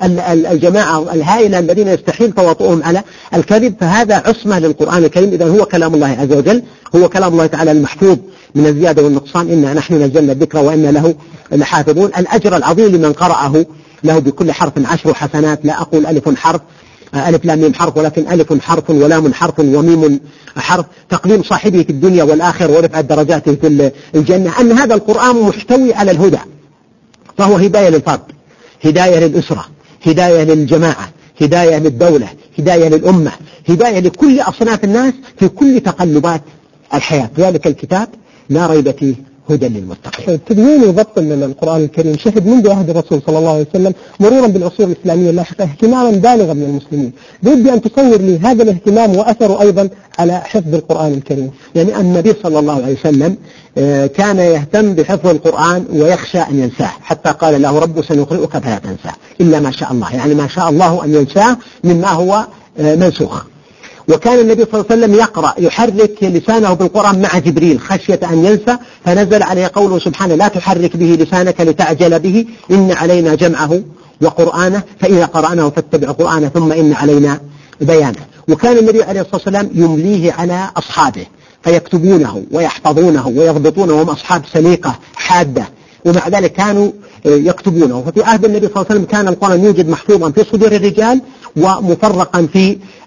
الجماعة الهائلة الذين يستحيل تواطؤهم على الكذب، فهذا عصمة للقرآن الكريم. إذن هو كلام الله عز وجل، هو كلام الله تعالى المحفوظ من الزيادة والنقصان. إنا نحن نزلنا الذكر وإنا له لحافظون. الأجر العظيم لمن قرأه، له بكل حرف عشر حسنات. لا أقول ألف حرف ألف لام ميم حرف، ولكن ألف حرف ولام حرف وميم حرف، تقديم صاحبه في الدنيا والآخر ورفع درجاته في الجنة. أن هذا القرآن محتوي على الهدى، فهو هداية للفرد، هداية للأسرة، هداية للجماعة، هداية للدولة، هداية للأمة، هداية لكل أصناف الناس في كل تقلبات الحياة. ذلك الكتاب لا ريب فيه هدى للمتقين. تدوين وضبط للقرآن الكريم شهد منذ عهد الرسول صلى الله عليه وسلم مرورا بالعصور الإسلامية اللاحقة اهتماما بالغا من المسلمين. بدي أن تصور لي هذا الاهتمام وأثره أيضا على حفظ القرآن الكريم. يعني النبي صلى الله عليه وسلم كان يهتم بحفظ القرآن ويخشى أن ينساه، حتى قال له رب سنقرئك فلا تنساه إلا ما شاء الله، يعني ما شاء الله أن ينساه مما هو منسوخ. وكان النبي صلى الله عليه وسلم يقرأ يحرك لسانه بالقرآن مع جبريل خشية أن ينسى، فنزل عليه قوله سبحانه لا تحرك به لسانك لتعجل به إن علينا جمعه وقرآنه فإذا قرأناه فاتبع قرآنه ثم إن علينا بيانه. وكان النبي عليه الصلاة والسلام يمليه على أصحابه فيكتبونه ويحفظونه ويضبطونه، وهم أصحاب سليقة حادة، ومع ذلك كانوا يكتبونه. ففي عهد النبي صلى الله عليه وسلم كان القرآن يوجد محفوظا في صدور الرجال ومفرقا في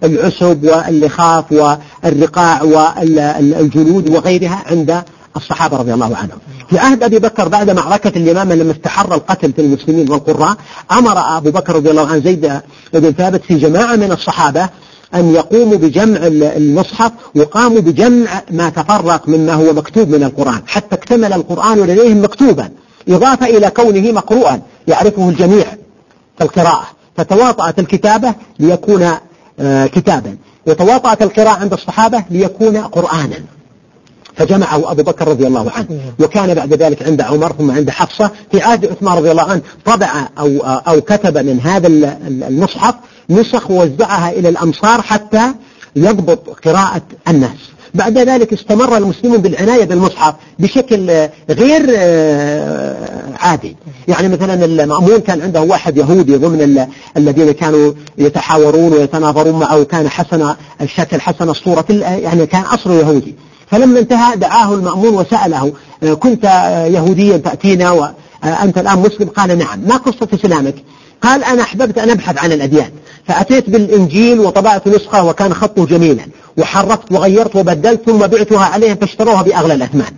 العسب واللخاف والرقاع والجلود وغيرها عند الصحابة رضي الله عنهم. في عهد أبي بكر بعد معركة اليمامة لما استحر القتل في المسلمين والقراء، أمر أبو بكر رضي الله عنه زيد بن ثابت في جماعة من الصحابة أن يقوموا بجمع المصحف، وقاموا بجمع ما تفرق مما هو مكتوب من القرآن حتى اكتمل القرآن لديهم مكتوبا، إضافة إلى كونه مقروءا يعرفه الجميع في القراءة، فتواطأت الكتابة ليكون كتابا، وتواطأت القراءة عند الصحابة ليكون قرآنا، فجمعه أبو بكر رضي الله عنه. وكان بعد ذلك عند عمر ثم عند حفصة. في عهد عثمان رضي الله عنه طبع أو, أو كتب من هذا المصحف نسخ ووزعها إلى الأمصار حتى يضبط قراءة الناس. بعد ذلك استمر المسلمون بالعناية بالمصحف بشكل غير عادي. يعني مثلا المأمون كان عنده واحد يهودي ضمن الذين كانوا يتحاورون ويتناظرون معه، كان حسن الشكل حسن الصورة، يعني كان أصله يهودي. فلما انتهى دعاه المأمون وسأله: كنت يهوديا تأتينا وأنت الآن مسلم؟ قال: نعم. ما قصة إسلامك؟ قال: أنا أحببت أن أبحث عن الأديان، فأتيت بالإنجيل وطبعت نسخة وكان خطه جميلا، وحرفت وغيرت وبدلت ثم بعتها عليهم فاشتروها بأغلى الأثمان.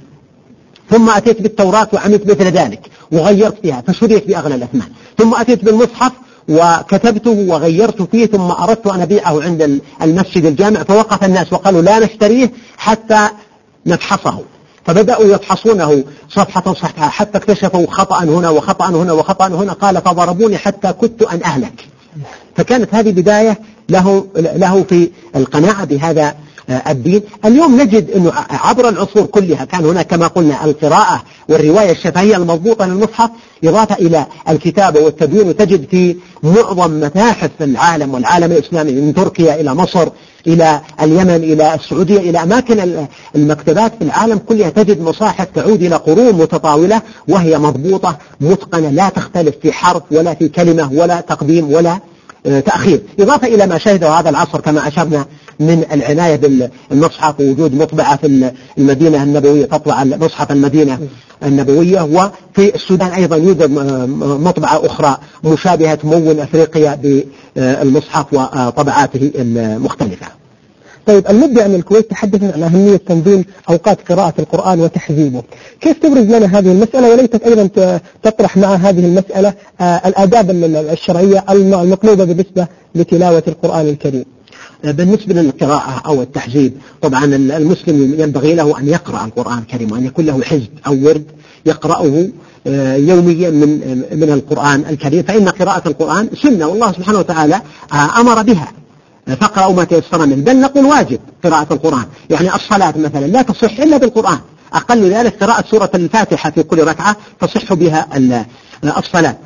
ثم أتيت بالتوراة وعملت مثل ذلك وغيرت فيها فشريت بأغلى الأثمان. ثم أتيت بالمصحف وكتبته وغيرت فيه، ثم أردت أن أبيعه عند المسجد الجامع، فوقف الناس وقالوا: لا نشتريه حتى نفحصه. فبدأوا يفحصونه صفحة صفحة حتى اكتشفوا خطأ هنا وخطأ هنا وخطأ هنا. قال: فضربوني حتى كدت أن أهلك. فكانت هذه بداية له, له في القناعة بهذا الدين. اليوم نجد أنه عبر العصور كلها كان هناك كما قلنا القراءة والرواية الشفهية المضبوطة للمصحف، إضافة إلى الكتابة والتدوين. وتجد في معظم متاحف العالم والعالم الإسلامي من تركيا إلى مصر إلى اليمن إلى السعودية إلى أماكن المكتبات في العالم كلها، تجد مصاحف تعود إلى قرون متطاولة وهي مضبوطة متقنة لا تختلف في حرف ولا في كلمة ولا تقديم ولا تأخير. إضافة إلى ما شهده هذا العصر كما أشرنا من العناية بالمصحف ووجود مطبعة في المدينة النبوية تطبع مصحف المدينة النبوية، وفي السودان أيضا يوجد مطبعة أخرى مشابهة تمون أفريقيا بالمصحف وطبعاته المختلفة. طيب، المبدع من الكويت تحدث عن أهمية تنظيم أوقات قراءة القرآن وتحزيبه، كيف تبرز لنا هذه المسألة؟ وليتك أيضا تطرح مع هذه المسألة الآداب الشرعية المطلوبة بالنسبة لتلاوة القرآن الكريم. بالنسبة للقراءة أو التحزيب، طبعا المسلم ينبغي له أن يقرأ القرآن الكريم وأن يكون له حزب أو ورد يقرأه يوميا من من القرآن الكريم، فإن قراءة القرآن سنة والله سبحانه وتعالى أمر بها، فاقرأوا ما تيسر منه، بل نقول واجب قراءة القرآن. يعني الصلاة مثلا لا تصح إلا بالقرآن، أقل ذلك قراءة سورة الفاتحة في كل ركعة تصح بها الصلاة.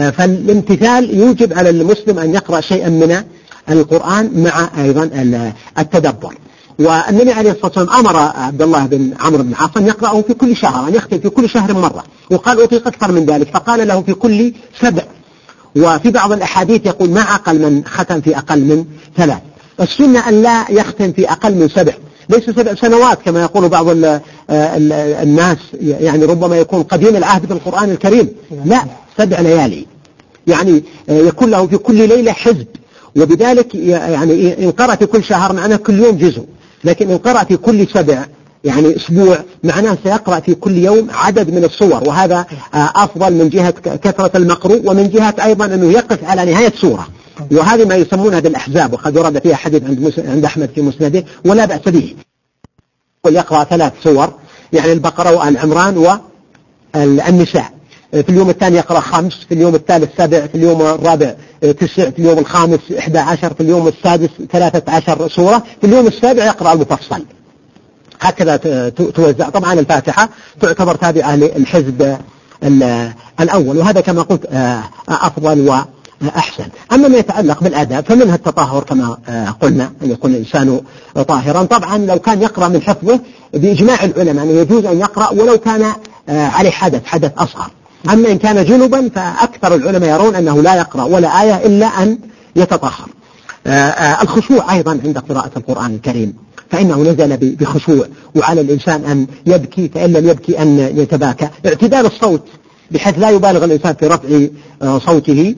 فالامتثال يوجب على المسلم أن يقرأ شيئا من القرآن مع أيضا التدبر. والنبي عليه الصلاة والسلام أمر عبد الله بن عمرو بن عاص أن يقرأه في كل شهر، أن يختم في كل شهر مرة، وقال أطيق أكثر من ذلك فقال له في كل سبع. وفي بعض الأحاديث يقول ما أقل من ختم في أقل من ثلاث. السنة أن لا يختم في أقل من سبع، ليس سبع سنوات كما يقول بعض ال ال الناس، يعني ربما يكون قديم العهد بالقرآن الكريم، لا، سبع ليالي، يعني يكون له في كل ليلة حزب. وبذلك يعني إن قرأ في كل شهر معناه كل يوم جزء، لكن إن قرأ في كل سبع يعني أسبوع معناه سيقرأ في كل يوم عدد من الصور، وهذا أفضل من جهة كثرة المقروء ومن جهة أيضا أنه يقف على نهاية سورة، وهذه ما يسمونها بالأحزاب، وقد ورد فيها حديث عند عند أحمد في مسنده ولا بأس به. يقرأ ثلاث سور، يعني البقرة وآل عمران والنساء، في اليوم الثاني يقرأ خمس، في اليوم الثالث سبع، في اليوم الرابع تسع، في اليوم الخامس إحدى عشر، في اليوم السادس ثلاثة عشر سورة، في اليوم السابع يقرأ المفصل. هكذا توزع. طبعا الفاتحة تعتبر تابعة للحزب الأول، وهذا كما قلت أفضل وأحسن. أما ما يتعلق بالآداب فمنها التطهر كما قلنا، أن يكون الإنسان طاهرا. طبعا لو كان يقرأ من حفظه بإجماع العلماء أنه يجوز أن يقرأ ولو كان عليه حدث حدث أصغر. أما إن كان جنبا فأكثر العلماء يرون أنه لا يقرأ ولا آية إلا أن يتطهر. الخشوع أيضا عند قراءة القرآن الكريم، فإنه نزل بخشوع، وعلى الإنسان أن يبكي فإن لم يبكي أن يتباكى. اعتدال الصوت بحيث لا يبالغ الإنسان في رفع صوته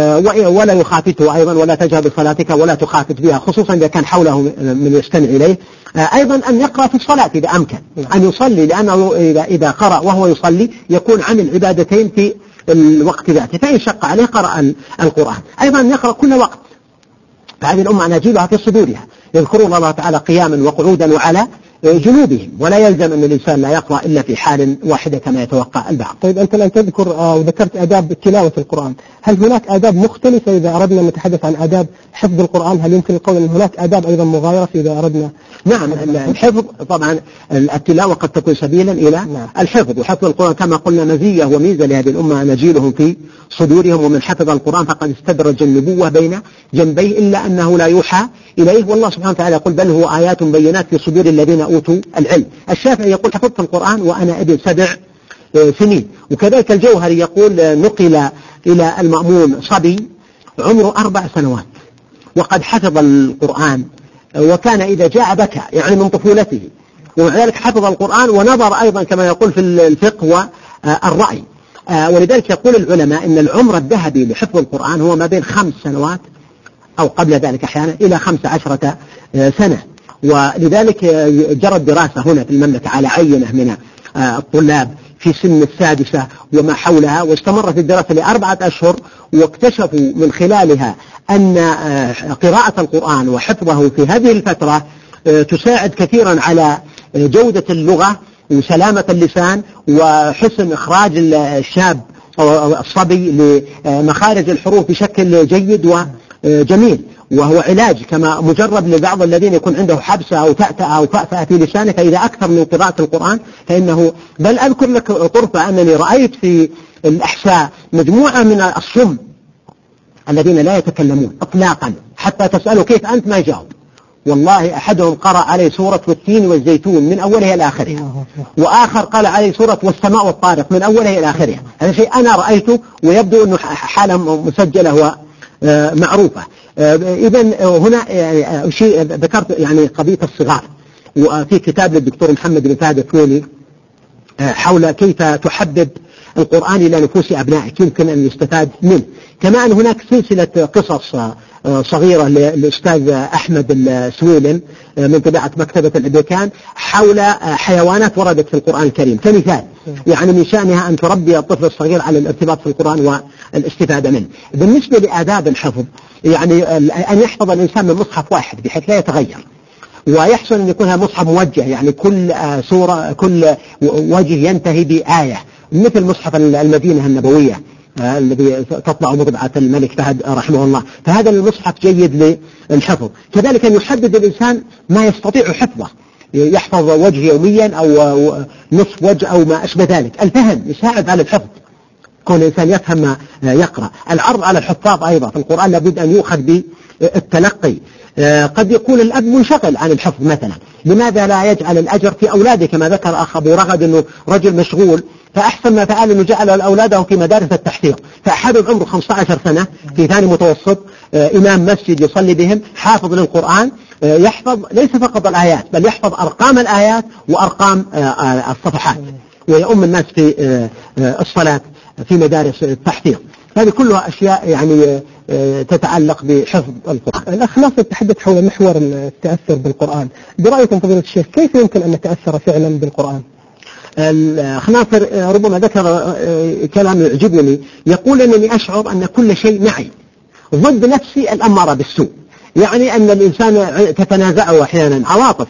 ولا يخافته أيضا، ولا تجهر بصلاتك ولا تخافت بها، خصوصا إذا كان حوله من يستمع إليه. أيضا أن يقرأ في الصلاة إذا أمكن أن يصلي، لأنه إذا قرأ وهو يصلي يكون عن العبادتين في الوقت ذاته، فإن شق عليه قرأ القرآن. أيضا يقرأ كل وقت، فهذه الأمة نجيبها في صدورها، يذكرون الله تعالى قياما وقعودا وعلى جنوبهم، ولا يلزم أن الإنسان لا يقرأ إلا في حال واحدة كما يتوقع البعض. طيب أنت الآن تذكر وذكرت آداب تلاوة القرآن، هل هناك آداب مختلفة إذا أردنا أن نتحدث عن آداب حفظ القرآن؟ هل يمكن القول أن هناك آداب أيضا مغايرة إذا أردنا؟ نعم، الحفظ طبعا التلاوة قد تكون سبيلا إلى نعم. الحفظ، وحفظ القرآن كما قلنا مزية وميزة لهذه الأمة نجيلهم في صدورهم، ومن حفظ القرآن فقد استدرج النبوة بين جنبيه، إلا أنه لا يوحى إليه، والله سبحانه وتعالى يقول بل هو آيات بينات في صدور الذين أوتوا العلم. الشافعي يقول حفظت القرآن وأنا ابن سبع سنين. وكذلك الجوهري يقول نقل إلى المأمون صبي عمره أربع سنوات وقد حفظ القرآن، وكان إذا جاء بكى يعني من طفولته، وذلك حفظ القرآن ونظر أيضا كما يقول في الفقه والرأي. ولذلك يقول العلماء إن العمر الذهبي لحفظ القرآن هو ما بين خمس سنوات أو قبل ذلك أحيانا إلى خمس عشرة سنة. ولذلك جرت دراسة هنا في المملكة على عينة من الطلاب في سن السادسة وما حولها، واستمرت الدراسة لأربعة أشهر، واكتشفوا من خلالها أن قراءة القرآن وحفظه في هذه الفترة تساعد كثيرا على جودة اللغة وسلامة اللسان وحسن إخراج الشاب أو الصبي لمخارج الحروف بشكل جيد وجميل، وهو علاج كما مجرب لبعض الذين يكون عنده حبسة أو تأتأة أو فأفأة في لسانه، فإذا أكثر من قراءة القرآن فإنه، بل أذكر لك طرفة أنني رأيت في الأحساء مجموعة من الصم الذين لا يتكلمون إطلاقا، حتى تسأله كيف أنت ما يجاوب، والله أحدهم قرأ عليه سورة والتين والزيتون من أولها إلى آخرها، وآخر قال عليه سورة والسماء والطارق من أولها إلى آخرها. هذا شيء أنا رأيته ويبدو أنه حالة مسجلة ومعروفة. إذن هنا شيء ذكرت يعني قضية الصغار، وفي كتاب للدكتور محمد بن فهد الثولي حول كيف تحبب القرآن إلى نفوس أبنائك يمكن أن يستفاد منه. كما أن هناك سلسلة قصص صغيرة للأستاذ أحمد السويلم من طباعة مكتبة الأمريكان حول حيوانات وردت في القرآن الكريم كمثال، يعني من شأنها أن تربي الطفل الصغير على الارتباط في القرآن والاستفادة منه. بالنسبة لآداب الحفظ يعني أن يحفظ الإنسان من مصحف واحد بحيث لا يتغير، ويحسن أن يكون مصحف موجه، يعني كل سورة كل وجه ينتهي بآية، مثل مصحف المدينة النبوية الذي تطلع مطبعة الملك فهد رحمه الله، فهذا المصحف جيد للحفظ. كذلك أن يحدد الإنسان ما يستطيع حفظه، يحفظ وجه يوميا أو نصف وجه أو ما أشبه ذلك. الفهم يساعد على الحفظ، كون الإنسان يفهم ما يقرأ. العرض على الحفاظ أيضا في القرآن لابد أن يؤخذ بالتلقي. قد يكون الأب منشغل عن الحفظ مثلا، لماذا لا يجعل الأجر في أولاده؟ كما ذكر أخ أبو رغد أنه رجل مشغول، فأحسن ما فعل أنه جعل أولاده في مدارس التحفيظ، فأحدهم عمره خمسة عشر سنة في ثاني متوسط، إمام مسجد يصلي بهم، حافظ للقرآن، يحفظ ليس فقط الآيات بل يحفظ أرقام الآيات وأرقام الصفحات، ويؤم الناس في الصلاة في مدارس التحفيظ. هذه كلها أشياء يعني تتعلق بحفظ القرآن. الأخ ناصر تحدث حول محور التأثر بالقرآن، برأيكم فضيلة الشيخ كيف يمكن أن نتأثر فعلا بالقرآن؟ الأخ ناصر ربما ذكر كلام يعجبني، يقول أنني أشعر أن كل شيء معي ضد نفسي الأمارة بالسوء، يعني أن الإنسان تتنازعه أحيانا عواطف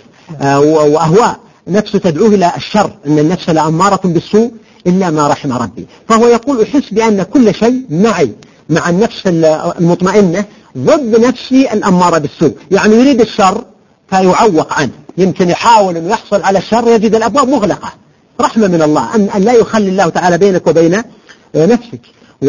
وأهواء نفسه تدعوه إلى الشر، أن النفس لأمارة بالسوء إلا ما رحم ربي. فهو يقول أحس بأن كل شيء معي مع النفس المطمئنة ضد نفسي الأمارة بالسوء، يعني يريد الشر فيعوق عنه، يمكن يحاول أن يحصل على الشر يجد الأبواب مغلقة، رحمة من الله أن لا يخلي الله تعالى بينك وبين نفسك،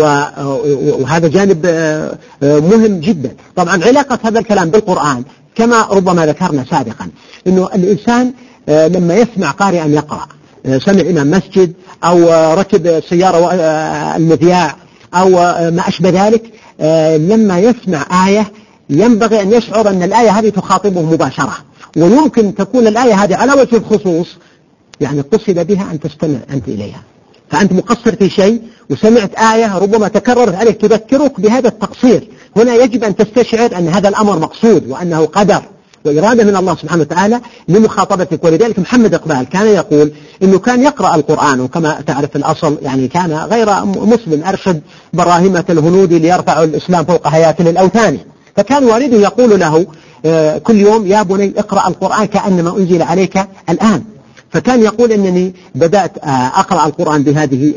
وهذا جانب مهم جدا. طبعا علاقة هذا الكلام بالقرآن كما ربما ذكرنا سابقا، أنه الإنسان لما يسمع قارئا يقرأ، سمع إمام مسجد أو ركب سيارة المذياع أو ما أشبه ذلك، لما يسمع آية ينبغي أن يشعر أن الآية هذه تخاطبه مباشرة، ويمكن تكون الآية هذه على وجه الخصوص يعني قصد بها أن تستمع أنت إليها، فأنت مقصر في شيء وسمعت آية ربما تكررت عليك تذكرك بهذا التقصير. هنا يجب أن تستشعر أن هذا الأمر مقصود وأنه قدر وإرادة من الله سبحانه وتعالى لمخاطبتك. ولذلك محمد إقبال كان يقول إنه كان يقرأ القرآن، وكما تعرف الأصل يعني كان غير مسلم، أرشد براهمة الهنود ليرفعوا الإسلام فوق هياكل الأوثان. فكان والده يقول له كل يوم يا بني اقرأ القرآن كأنما أنزل عليك الآن. فكان يقول إنني بدأت أقرأ القرآن بهذه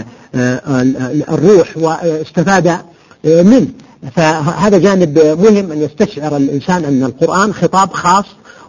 الروح واستفاد منه. فهذا جانب مهم أن يستشعر الإنسان أن القرآن خطاب خاص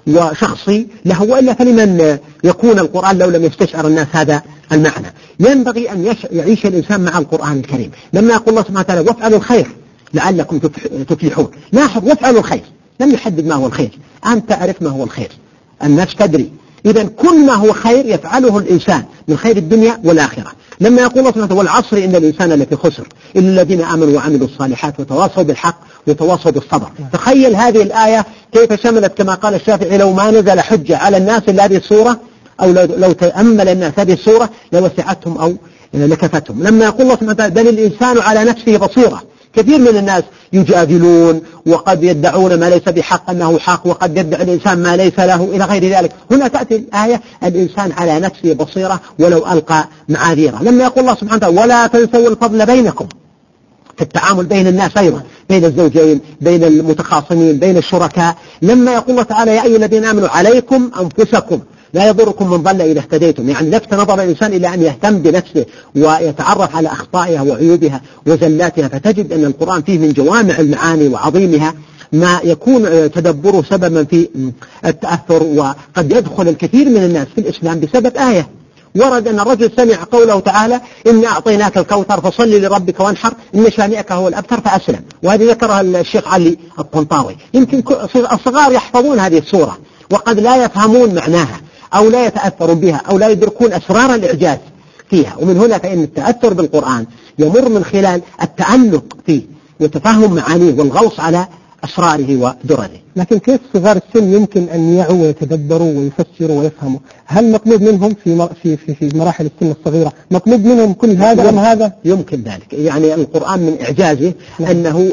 وشخصي له، وإلا فلمن يكون القرآن لو لم يستشعر الناس هذا المعنى. ينبغي أن يعيش الإنسان مع القرآن الكريم. لما يقول الله سبحانه وتعالى وافعلوا الخير لعلكم تفلحون، لاحظ وافعلوا الخير، لم يحدد ما هو الخير، أنت تعرف ما هو الخير، الناس تدري. إذا كل ما هو خير يفعله الإنسان من خير الدنيا والآخرة. لما يقول الله سبحانه والعصر إن الإنسان لفي خسر إلا الذين آمنوا وعملوا الصالحات وتواصوا بالحق وتواصوا بالصبر. تخيل هذه الآية كيف شملت، كما قال الشافعي لو ما نزل حجة على الناس إلا هذه السورة، أو لو تأمل الناس هذه السورة لوسعتهم أو لكفتهم. لما يقول الله سبحانه وتعالى بل الإنسان على نفسه بصيرة، كثير من الناس يجادلون وقد يدعون ما ليس بحق أنه حق، وقد يدعي الإنسان ما ليس له إلى غير ذلك. هنا تأتي الآية الإنسان على نفسه بصيرة ولو ألقى معاذيره. لما يقول الله سبحانه وتعالى ولا تنسوا الفضل بينكم، في التعامل بين الناس أيضا، بين الزوجين، بين المتخاصمين، بين الشركاء. لما يقول الله تعالى يا أيها الذين آمنوا عليكم أنفسكم لا يضركم من ضل إذا اهتديتم، يعني لفت نظر الإنسان إلى أن يهتم بنفسه ويتعرف على أخطائها وعيوبها وزلاتها. فتجد أن القرآن فيه من جوامع المعاني وعظيمها ما يكون تدبره سببا في التأثر. وقد يدخل الكثير من الناس في الإسلام بسبب آية. ورد أن الرجل سمع قوله تعالى إنا أعطيناك الكوثر فصل لربك وانحر إن شانئك هو الأبتر فأسلم، وهذه ذكرها الشيخ علي الطنطاوي. يمكن الصغار يحفظون هذه السورة وقد لا يفهمون معناها أو لا يتأثروا بها أو لا يدركون أسرار الإعجاز فيها. ومن هنا فإن التأثر بالقرآن يمر من خلال التعلق فيه وتفهم معانيه والغوص على أسراره ودرره. لكن كيف صغار السن يمكن أن يعوا ويتدبروا ويفسروا ويفهموا؟ هل مطلوب منهم في في في, في مراحل السن الصغيرة مطلوب منهم كل هذا أم هذا؟ يمكن ذلك. يعني القرآن من إعجازه نعم. أنه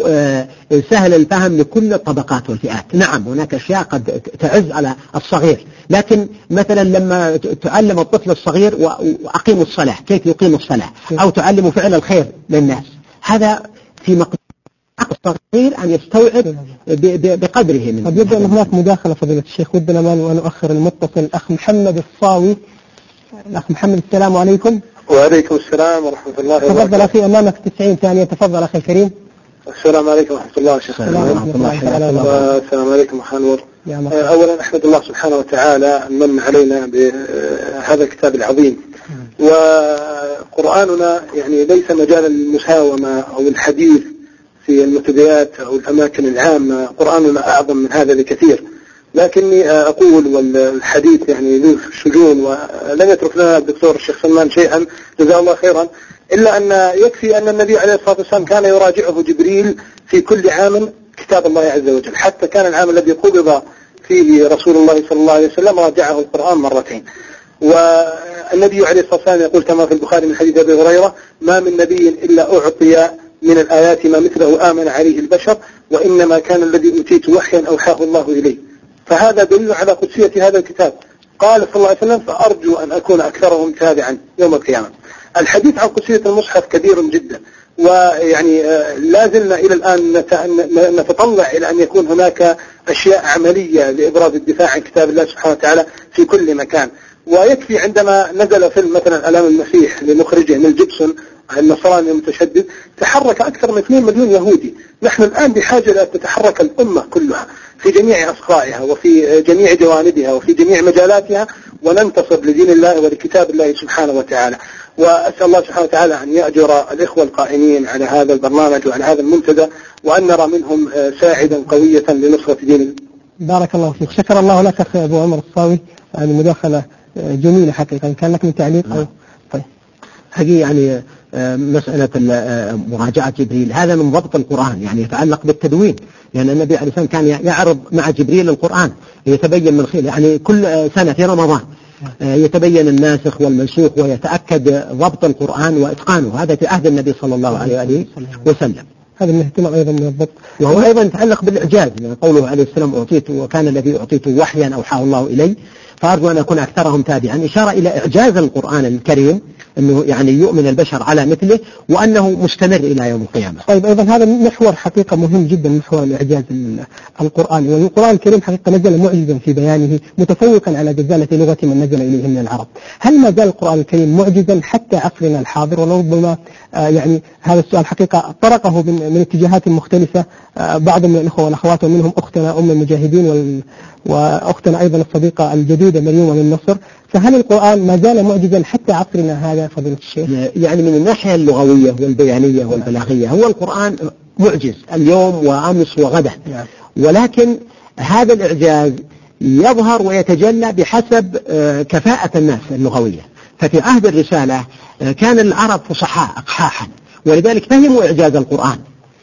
سهل الفهم لكل الطبقات والفئات. نعم هناك أشياء قد تعز على الصغير، لكن مثلا لما تعلم الطفل الصغير وأقيم الصلاة كيف يقيم الصلاة، أو تعلم فعل الخير للناس، هذا في مقدار الصغير أن يستوعب بقدره منه. قد يبدأ أن هناك مداخلة فضيلة الشيخ، ودنا ما نؤخر المتصل. الأخ محمد الصاوي. الأخ محمد السلام عليكم. وعليكم السلام ورحمة الله وبركاته. تفضل أخي أمامك تسعين ثانية. تفضل أخي الكريم. السلام عليكم ورحمة الله شيخ. السلام عليكم وحنور. أولا أحمد الله سبحانه وتعالى أن من علينا بهذا الكتاب العظيم. وقرآننا يعني ليس مجالا للمساومة أو الحديث في المنتديات أو الأماكن العامة. قرآننا أعظم من هذا بكثير، لكني أقول والحديث يعني ذو شجون، ولن يترك لنا الدكتور الشيخ سلمان شيئا جزاه الله خيرا، إلا أن يكفي أن النبي عليه الصلاة والسلام كان يراجعه جبريل في كل عام كتاب الله عز وجل، حتى كان العام الذي قبض فيه رسول الله صلى الله عليه وسلم راجعه القرآن مرتين. والنبي عليه الصلاة والسلام يقول كما في البخاري من حديث أبي هريرة ما من نبي إلا أعطي من الآيات ما مثله آمن عليه البشر، وإنما كان الذي أوتيت وحيا أوحاه الله إليه. فهذا دليل على قدسية هذا الكتاب. قال صلى الله عليه وسلم فأرجو أن أكون أكثرهم تابعا يوم القيامة. الحديث عن قدسية المصحف كبير جدا، ويعني لا زلنا إلى الآن نتطلع إلى أن يكون هناك أشياء عملية لإبراز الدفاع عن كتاب الله سبحانه وتعالى في كل مكان. ويكفي عندما نزل فيلم مثلا ألام المسيح لمخرجه ميل جيبسون النصراني المتشدد تحرك أكثر من اثنين مليون يهودي. نحن الآن بحاجة لأن تتحرك الأمة كلها في جميع أصقائها وفي جميع جوانبها وفي جميع مجالاتها، وننتصر لدين الله ولكتاب الله سبحانه وتعالى. وأسأل الله سبحانه وتعالى أن يأجر الإخوة القائمين على هذا البرنامج وعلى هذا المنتدى، وأن نرى منهم ساعدا قوية لنصرة دين الله. بارك الله فيك. شكر الله لك أخي أبو عمر الصاوي، يعني مداخلة جميلة حقيقة. كان لك من تعليق؟ أو طيب حقيقة يعني مسألة مراجعة جبريل هذا من ضبط القرآن، يعني يتعلق بالتدوين، لأن يعني النبي عليه الصلاة والسلام كان يعرض مع جبريل القرآن يتبين من خلال يعني كل سنة في رمضان يتبين الناسخ والمنسوخ ويتأكد ضبط القرآن وإتقانه. هذا في عهد النبي صلى الله عليه وسلم. هذا من اهتمام أيضا من الضبط، وهو أيضا يتعلق بالإعجاز، يعني قوله عليه السلام أعطيت وكان الذي أعطيته وحيا أوحاه الله إلي، فأرجو أن أكون أكثرهم تابعا. إشارة إلى إعجاز القرآن الكريم، أنه يعني يؤمن البشر على مثله وأنه مستمر إلى يوم القيامة. طيب أيضا هذا محور حقيقة مهم جدا، محور الإعجاز القرآني. والقرآن الكريم حقيقة نزل معجزا في بيانه متفوقا على جزالة لغة من نزل إليه من العرب. هل ما زال القرآن الكريم معجزا حتى عصرنا الحاضر؟ وربما آه يعني هذا السؤال حقيقة طرقه من, من اتجاهات مختلفة آه بعض من الأخوة والأخوات، ومنهم أختنا أم المجاهدين وال وأختنا أيضا الصديقة الجديدة مريم من مصر. فهل القرآن ما زال معجزا حتى عصرنا هذا فضيلة الشيخ؟ يعني من الناحية اللغوية والبيانية والبلاغية هو القرآن معجز اليوم وأمس وغدا، ولكن هذا الإعجاز يظهر ويتجلى بحسب كفاءة الناس اللغوية. ففي عهد الرسالة كان العرب فصحاء أقحاحا، ولذلك فهموا إعجاز القرآن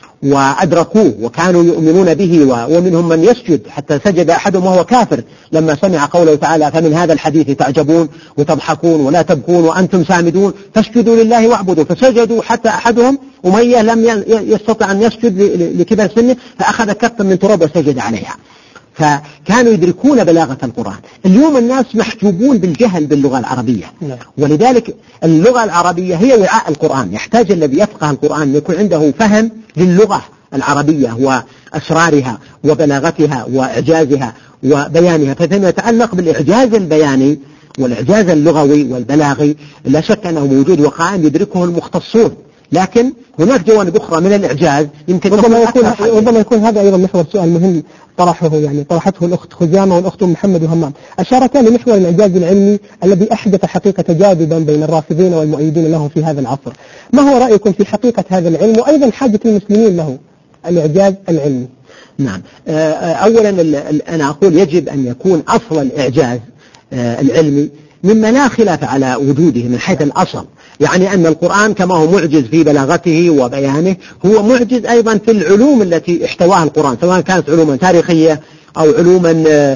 وأدركوه وكانوا يؤمنون به، ومنهم من يسجد حتى سجد أحدهم وهو كافر لما سمع قوله تعالى فمن هذا الحديث تعجبون وتضحكون ولا تبكون وأنتم سامدون فاسجدوا لله واعبدوا، فسجدوا حتى أحدهم أمية لم يستطع أن يسجد لكبر سنه فأخذ كفا من تراب وسجد عليها. فكانوا يدركون بلاغة القرآن. اليوم الناس محجوبون بالجهل باللغة العربية، ولذلك اللغة العربية هي وعاء القرآن. يحتاج الذي يفقه القرآن أن يكون عنده فهم للغة العربية وأسرارها وبلاغتها وإعجازها وبيانها. ففيما يتعلق بالإعجاز البياني والإعجاز اللغوي والبلاغي لا شك أنه موجود وقائم يدركه المختصون، لكن هناك جوانب أخرى من الإعجاز يمكن ربما يكون ربما يكون هذا أيضا محور سؤال مهم طرحه يعني طرحته الأخت خزامة والأخت محمد وهمام، أشارتان لمحور الإعجاز العلمي الذي أحدث حقيقة تجاذبا بين الرافضين والمؤيدين له في هذا العصر. ما هو رأيكم في حقيقة هذا العلم وأيضا حاجة المسلمين له الإعجاز العلمي؟ نعم، أولا أنا أقول يجب أن يكون أصل الإعجاز العلمي مما لا خلاف على وجوده من حيث الأصل، يعني أن القرآن كما هو معجز في بلاغته وبيانه هو معجز أيضا في العلوم التي احتواها القرآن، سواء كانت علوما تاريخية أو علوما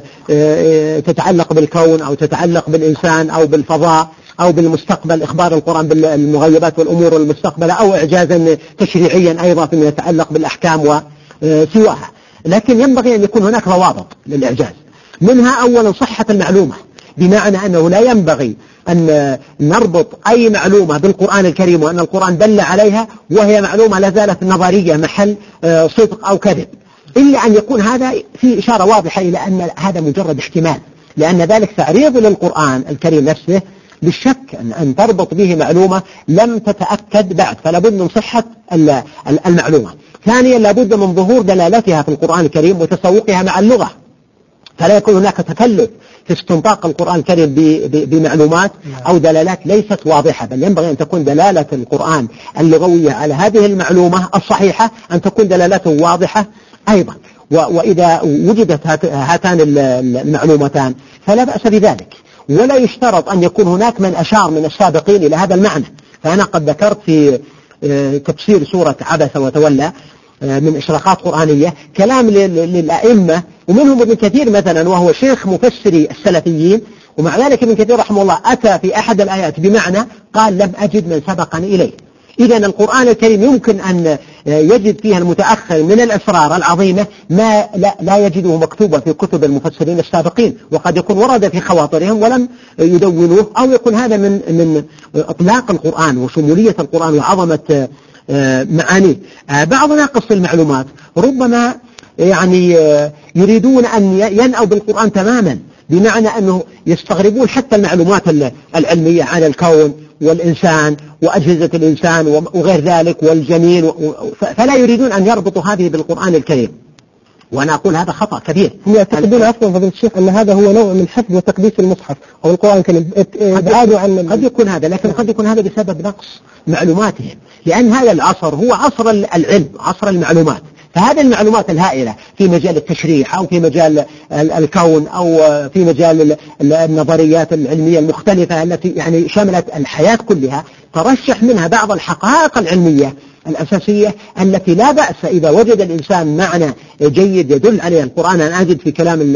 تتعلق بالكون أو تتعلق بالإنسان أو بالفضاء أو بالمستقبل، إخبار القرآن بالمغيبات والأمور المستقبلة، أو إعجازا تشريعيا أيضا فيما يتعلق بالأحكام وسواها. لكن ينبغي أن يكون هناك ضوابط للإعجاز، منها أولا صحة المعلومة، بمعنى أنه لا ينبغي أن نربط أي معلومة بالقرآن الكريم وأن القرآن دل عليها وهي معلومة لا زالت نظرية محل صدق أو كذب، إلا أن يكون هذا في إشارة واضحة إلى أن هذا مجرد احتمال، لأن ذلك تعريض للقرآن الكريم نفسه بالشك أن, أن تربط به معلومة لم تتأكد بعد، فلا بد من صحة المعلومة. ثانيا لا بد من ظهور دلالتها في القرآن الكريم وتسوقها مع اللغة، فلا يكون هناك تكلف في استنطاق القرآن الكريم بمعلومات أو دلالات ليست واضحة، بل ينبغي أن تكون دلالة القرآن اللغوية على هذه المعلومة الصحيحة أن تكون دلالته واضحة أيضا. وإذا وجدت هاتان المعلومتان فلا بأس بذلك، ولا يشترط أن يكون هناك من أشار من السابقين إلى هذا المعنى. فأنا قد ذكرت في تفسير سورة عبس وتولى من إشراقات قرآنية كلام للأئمة، ومنهم ابن كثير مثلا وهو شيخ مفسري السلفيين، ومع ذلك ابن كثير رحمه الله أتى في أحد الآيات بمعنى قال لم أجد من سبقني إليه. إذن القرآن الكريم يمكن أن يجد فيها المتأخر من الأسرار العظيمة ما لا, لا يجده مكتوبا في كتب المفسرين السابقين، وقد يكون ورد في خواطرهم ولم يدونوه، أو يكون هذا من من إطلاق القرآن وشمولية القرآن وعظمة معانيه. بعض ناقص المعلومات ربما يعني يريدون أن ينأوا بالقرآن تماما، بمعنى أنه يستغربون حتى المعلومات العلمية عن الكون والإنسان وأجهزة الإنسان وغير ذلك والجنين، فلا يريدون أن يربطوا هذه بالقرآن الكريم، وأنا أقول هذا خطأ كبير. هم يعتقدون أصلا فضيلة الشيخ أن هذا هو نوع من حفظ وتقديس المصحف أو القرآن الكريم، ابعاده عن قد يكون هذا، لكن قد يكون هذا بسبب نقص معلوماتهم، لأن هذا العصر هو عصر العلم، عصر المعلومات. فهذه المعلومات الهائلة في مجال التشريع أو في مجال الكون أو في مجال النظريات العلمية المختلفة التي يعني شملت الحياة كلها، ترشح منها بعض الحقائق العلمية الأساسية التي لا بأس إذا وجد الإنسان معنى جيد يدل عليه القرآن. أنا أجد في كلام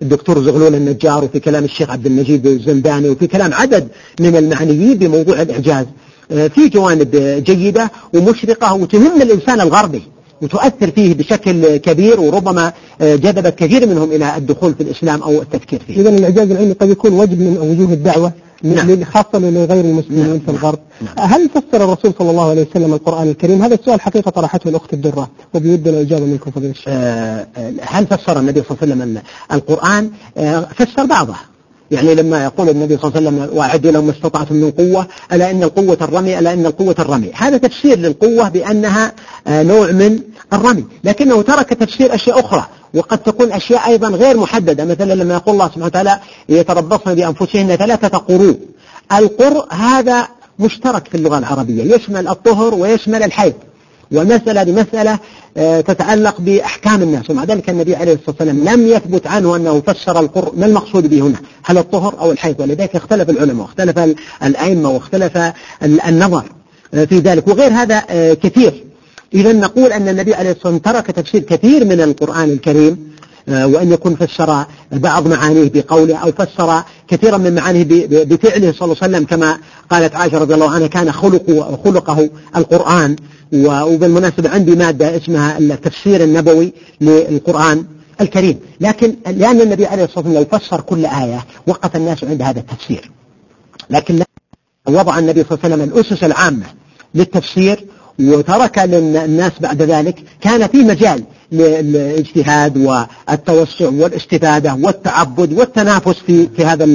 الدكتور زغلول النجار، وفي كلام الشيخ عبد المجيد الزنداني، وفي كلام عدد من المعنيين بموضوع الإعجاز في جوانب جيدة ومشرقة وتهم الإنسان الغربي وتؤثر فيه بشكل كبير، وربما جذبت كثير منهم إلى الدخول في الإسلام أو التفكير فيه. إذن الإعجاز العلمي قد يكون وجه من وجوه الدعوة نعم. خاصة لغير المسلمين نعم. في الغرب. نعم. هل فسر الرسول صلى الله عليه وسلم القرآن الكريم؟ هذا السؤال حقيقة طرحته الأخت الدرة وبيودنا الإجابة منكم فضيلة الشيخ. أه هل فسر النبي صلى الله عليه وسلم القرآن؟ أه فسر بعضه، يعني لما يقول النبي صلى الله عليه وسلم وأعدوا لهم ما استطعتم من قوة ألا إن القوة الرمي ألا إن القوة الرمي، هذا تفسير للقوة بأنها نوع من الرمي، لكنه ترك تفسير أشياء أخرى وقد تكون أشياء أيضا غير محددة. مثلا لما يقول الله سبحانه وتعالى يتربصن بأنفسهن ثلاثة قروء، القرء هذا مشترك في اللغة العربية، يشمل الطهر ويشمل الحيض، والمسألة بمسألة تتعلق بأحكام الناس، ومع ذلك النبي عليه الصلاة والسلام لم يثبت عنه أنه فسر القرء. ما المقصود به هنا؟ هل الطهر أو الحيض؟ ولذلك اختلف العلماء واختلف الأئمة واختلف النظر في ذلك، وغير هذا كثير. إذا نقول أن النبي عليه الصلاة والسلام ترك تفسير كثير من القرآن الكريم، وأن يكون فسر بعض معانيه بقوله أو فسر كثيرا من معانيه بفعله صلى الله عليه وسلم، كما قالت عائشة رضي الله عنها كان خلقه, خلقه القرآن. وبالمناسبة عندي مادة اسمها التفسير النبوي للقرآن الكريم، لكن لأن النبي عليه الصلاة والسلام لو فسر كل آية وقف الناس عند هذا التفسير، لكن وضع النبي صلى الله عليه وسلم الأسس العامة للتفسير وترك للناس بعد ذلك، كان في مجال للاجتهاد والتوسع والاستفادة والتعبد والتنافس في في هذا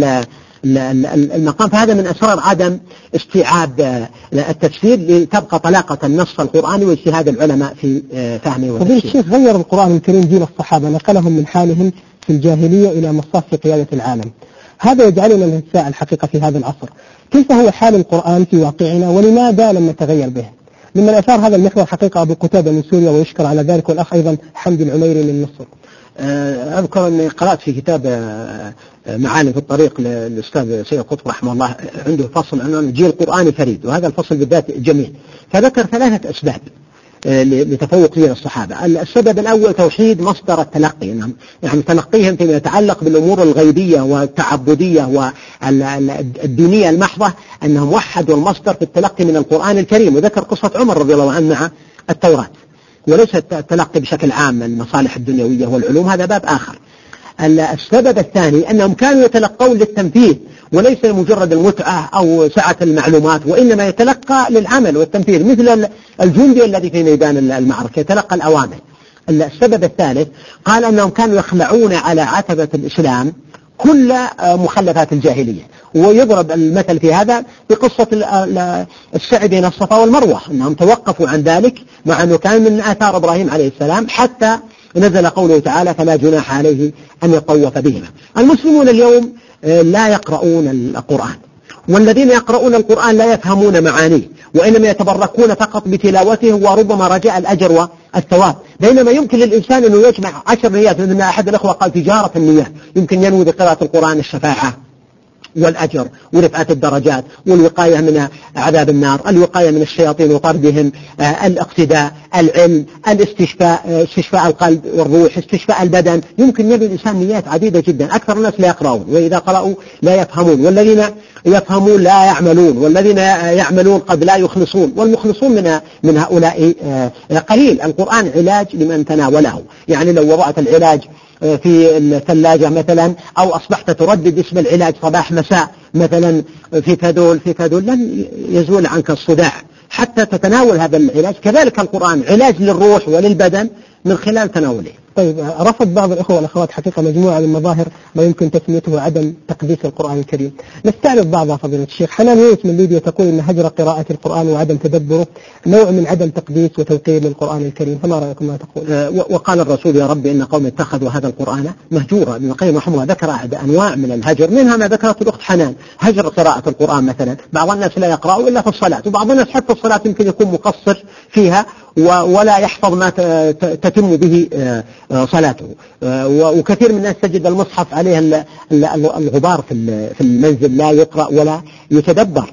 المقام. فهذا من أسرار عدم استيعاب التفسير، لتبقى طلاقة النص القرآني واجتهاد العلماء في فهمه وتفسيره. الشيخ غير القرآن الكريم جيل الصحابة، نقلهم من حالهم في الجاهلية إلى مصاف قيادة العالم، هذا يجعلنا نتساءل الحقيقة في هذا العصر كيف هو حال القرآن في واقعنا ولماذا لم نتغير به؟ ممن أثار هذا المحور حقيقة أبو قتادة من سوريا ويشكر على ذلك، والأخ أيضا حمد العميري من مصر. أذكر أني قرأت في كتاب معالم في الطريق للأستاذ سيد قطب رحمه الله، عنده فصل عنوان جيل قرآني فريد، وهذا الفصل بالذات جميل، فذكر ثلاثة أسباب لتفوق جيل الصحابة. السبب الأول توحيد مصدر التلقي، يعني تلقيهم فيما يتعلق بالأمور الغيبية والتعبدية والدينية المحضة، أنهم وحدوا المصدر في التلقي من القرآن الكريم، وذكر قصة عمر رضي الله عنه مع التوراة، وليس التلقي بشكل عام المصالح الدنيوية والعلوم، هذا باب آخر. السبب الثاني أنهم كانوا يتلقون للتنفيذ وليس لمجرد المتعة أو سعة المعلومات، وإنما يتلقى للعمل والتنفيذ، مثل الجندي الذي في ميدان المعركة يتلقى الأوامر. السبب الثالث قال أنهم كانوا يخلعون على عتبة الإسلام كل مخلفات الجاهلية، ويضرب المثل في هذا بقصة السعي بين الصفا والمروة، أنهم توقفوا عن ذلك مع أنه كان من آثار إبراهيم عليه السلام، حتى نزل قوله تعالى فلا جناح عليه أن يطوف بهما. المسلمون اليوم لا يقرؤون القرآن، والذين يقرؤون القرآن لا يفهمون معانيه، وإنما يتبركون فقط بتلاوته وربما رجاء الأجر والثواب، بينما يمكن للإنسان أنه يجمع عشر نيات. مثل ما أحد الأخوة قال تجارة النية، يمكن ينوي بقراءة القرآن الشفاعة والأجر ورفعة الدرجات والوقاية من عذاب النار، الوقاية من الشياطين وطردهم، آه الاقتداء، العلم، الاستشفاء، استشفاء القلب والروح، استشفاء البدن. يمكن يبي الإنسان نيات عديدة جدا. أكثر الناس لا يقرؤون، وإذا قرأوا لا يفهمون، والذين يفهمون لا يعملون، والذين يعملون قد لا يخلصون، والمخلصون من من هؤلاء آه قليل. القرآن علاج لمن تناوله، يعني لو وضعت العلاج في الثلاجة مثلا، أو أصبحت تردد اسم العلاج صباح مساء مثلا في فدول في فدول، لن يزول عنك الصداع حتى تتناول هذا العلاج. كذلك القرآن علاج للروح وللبدن من خلال تناوله. طيب، رفض بعض الأخوة والأخوات حقيقة مجموعة من مظاهر ما يمكن تسميته عدم تقديس القرآن الكريم، نستعرض بعضها فضيلة الشيخ. حنان يونس من ليبيا تقول إن هجر قراءة القرآن وعدم تدبره نوع من عدم تقديس وتوقير للقرآن الكريم، فما رأيكم ما تقول؟ أه وقال الرسول يا رب إن قوم اتخذوا هذا القرآن مهجورا. ابن القيم رحمه الله ذكر أنواع من الهجر، منها ما ذكرت الأخت حنان، هجر قراءة القرآن مثلا. بعض الناس لا يقرأوا إلا في الصلاة، وبعض الناس حتى الصلاة يمكن يكون مقصر فيها ولا يحفظ ما تتم به صلاته، وكثير من الناس تجد المصحف عليه الغبار في المنزل، لا يقرأ ولا يتدبر.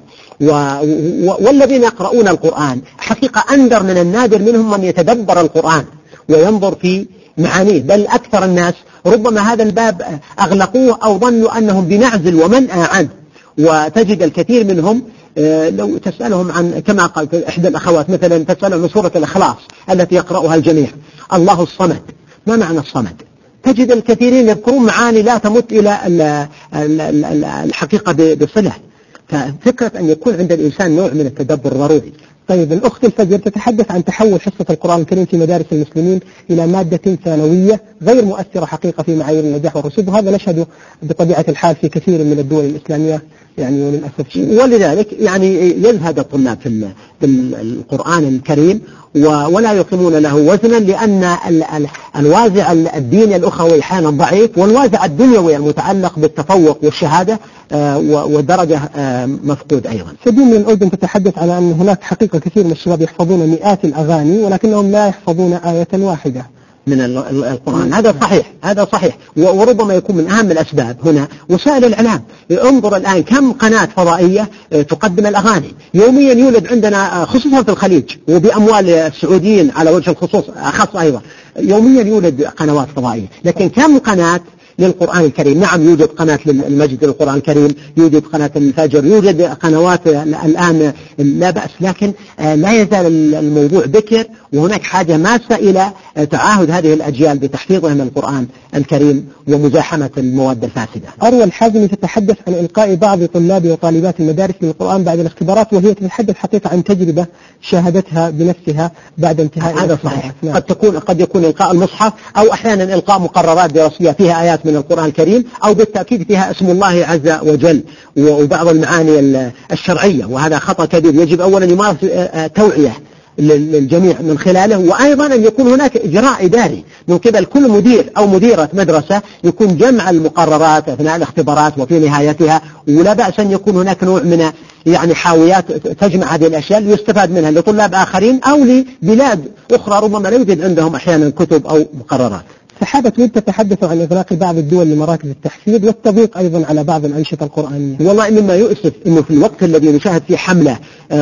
والذين يقرؤون القرآن حقيقة أندر من النادر منهم من يتدبر القرآن وينظر في معانيه، بل أكثر الناس ربما هذا الباب أغلقوه أو ظنوا أنهم بمعزل ومنأى عنه. وتجد الكثير منهم لو تسألهم عن كما قال إحدى الأخوات مثلا تسألهم عن سورة الإخلاص التي يقرأها الجميع، الله الصمد، ما معنى الصمد؟ تجد الكثيرين يذكرون معاني لا تمت إلى الحقيقة بصلة. ففكرة أن يكون عند الإنسان نوع من التدبر ضروري. طيب الأخت الفجر تتحدث عن تحول حصة القرآن الكريم في مدارس المسلمين إلى مادة ثانوية غير مؤثرة حقيقة في معايير النجاح والرسوب، وهذا نشهده بطبيعة الحال في كثير من الدول الإسلامية يعني وللأسف شيء. ولذلك يعني يزهد الطلاب في القرآن الكريم ولا يقيمون له وزنا، لأن الوازع الديني الأخوي أحيانا ضعيف، والوازع الدنيوي المتعلق بالتفوق والشهادة والدرجة مفقود أيضا. سدين من الأردن تتحدث على أن هناك حقيقة كثير من الشباب يحفظون مئات الأغاني ولكنهم لا يحفظون آية واحدة من القرآن. هذا صحيح، هذا صحيح، وربما يكون من أهم الأسباب هنا وسائل الإعلام. انظر الآن كم قناة فضائية تقدم الأغاني يوميا. يولد عندنا خصوصا في الخليج وبأموال السعوديين على وجه الخصوص أخص أيضا، يوميا يولد قنوات فضائية، لكن كم قناة للقرآن الكريم؟ نعم يوجد قناة المجد للقرآن الكريم، يوجد قناة الفجر، يوجد قنوات الآن لا بأس، لكن لا يزال الموضوع بكر، وهناك حاجة ماسة إلى تعاهد هذه الأجيال بتحفيظهم القرآن الكريم ومزاحمة المواد الفاسدة. أروى الحازمي تتحدث عن إلقاء بعض طلاب وطالبات المدارس للقرآن بعد الاختبارات، وهي تتحدث حقيقة عن تجربة شاهدتها بنفسها بعد انتهاء. هذا صحيح. نعم. قد تكون قد يكون إلقاء المصحف، أو أحيانا إلقاء مقررات دراسية فيها آيات من القرآن الكريم، أو بالتأكيد فيها اسم الله عز وجل وبعض المعاني الشرعية، وهذا خطأ كبير. يجب أولا يمارس توعية للجميع من خلاله، وأيضا أن يكون هناك إجراء إداري من قبل كل مدير أو مديرة مدرسة، يكون جمع المقررات أثناء الاختبارات وفي نهايتها، ولا بأس أن يكون هناك نوع من يعني حاويات تجمع هذه الأشياء ليستفاد منها لطلاب آخرين أو لبلاد أخرى ربما لا يوجد عندهم أحيانا كتب أو مقررات. سحابة ود تتحدث عن إغلاق بعض الدول لمراكز التحفيظ والتضييق أيضا على بعض الأنشطة القرآنية. والله مما يؤسف أنه في الوقت الذي نشاهد فيه حملة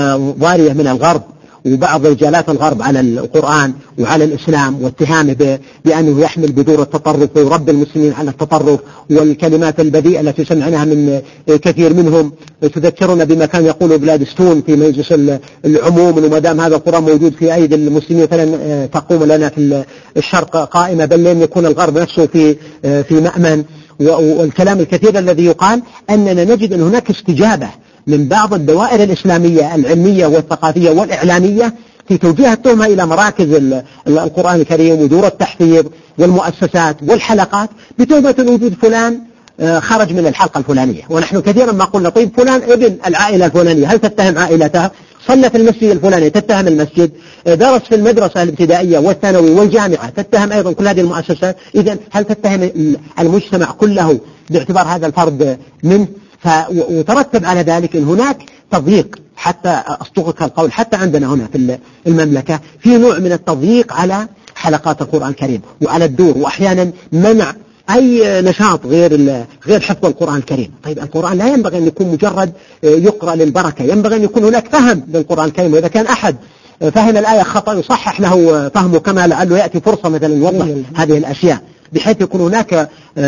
ضارية من الغرب وبعض رجالات الغرب على القرآن وعلى الإسلام واتهامه بأنه يحمل بذور التطرف ويربي المسلمين على التطرف، والكلمات البذيئة التي سمعناها من كثير منهم تذكرنا بما كان يقول جلادستون في مجلس العموم، وما دام هذا القرآن موجود في أيدي المسلمين فلن تقوم لنا في الشرق قائمة، بل لن يكون الغرب نفسه في في مأمن. والكلام الكثير الذي يقال أننا نجد أن هناك استجابة من بعض الدوائر الإسلامية العلمية والثقافية والإعلامية في توجيه التهمة إلى مراكز القرآن الكريم ودور التحفيظ والمؤسسات والحلقات بتهمة وجود فلان خرج من الحلقة الفلانية. ونحن كثيرا ما قلنا طيب فلان ابن العائلة الفلانية، هل تتهم عائلتها؟ صلى في المسجد الفلاني تتهم المسجد، درس في المدرسة الابتدائية والثانوي والجامعة تتهم أيضا كل هذه المؤسسات. إذن هل تتهم المجتمع كله باعتبار هذا الفرد منه؟ وترتب على ذلك أن هناك تضييق، حتى أصدقك القول حتى عندنا هنا في المملكة في نوع من التضييق على حلقات القرآن الكريم وعلى الدور، وأحيانا منع أي نشاط غير غير حفظ القرآن الكريم. طيب القرآن لا ينبغي أن يكون مجرد يقرأ للبركة، ينبغي أن يكون هناك فهم للقرآن الكريم، وإذا كان أحد فهم الآية خطأ يصحح له فهمه كما لعله يأتي فرصة مثلا يوضح هذه الأشياء، بحيث يكون هناك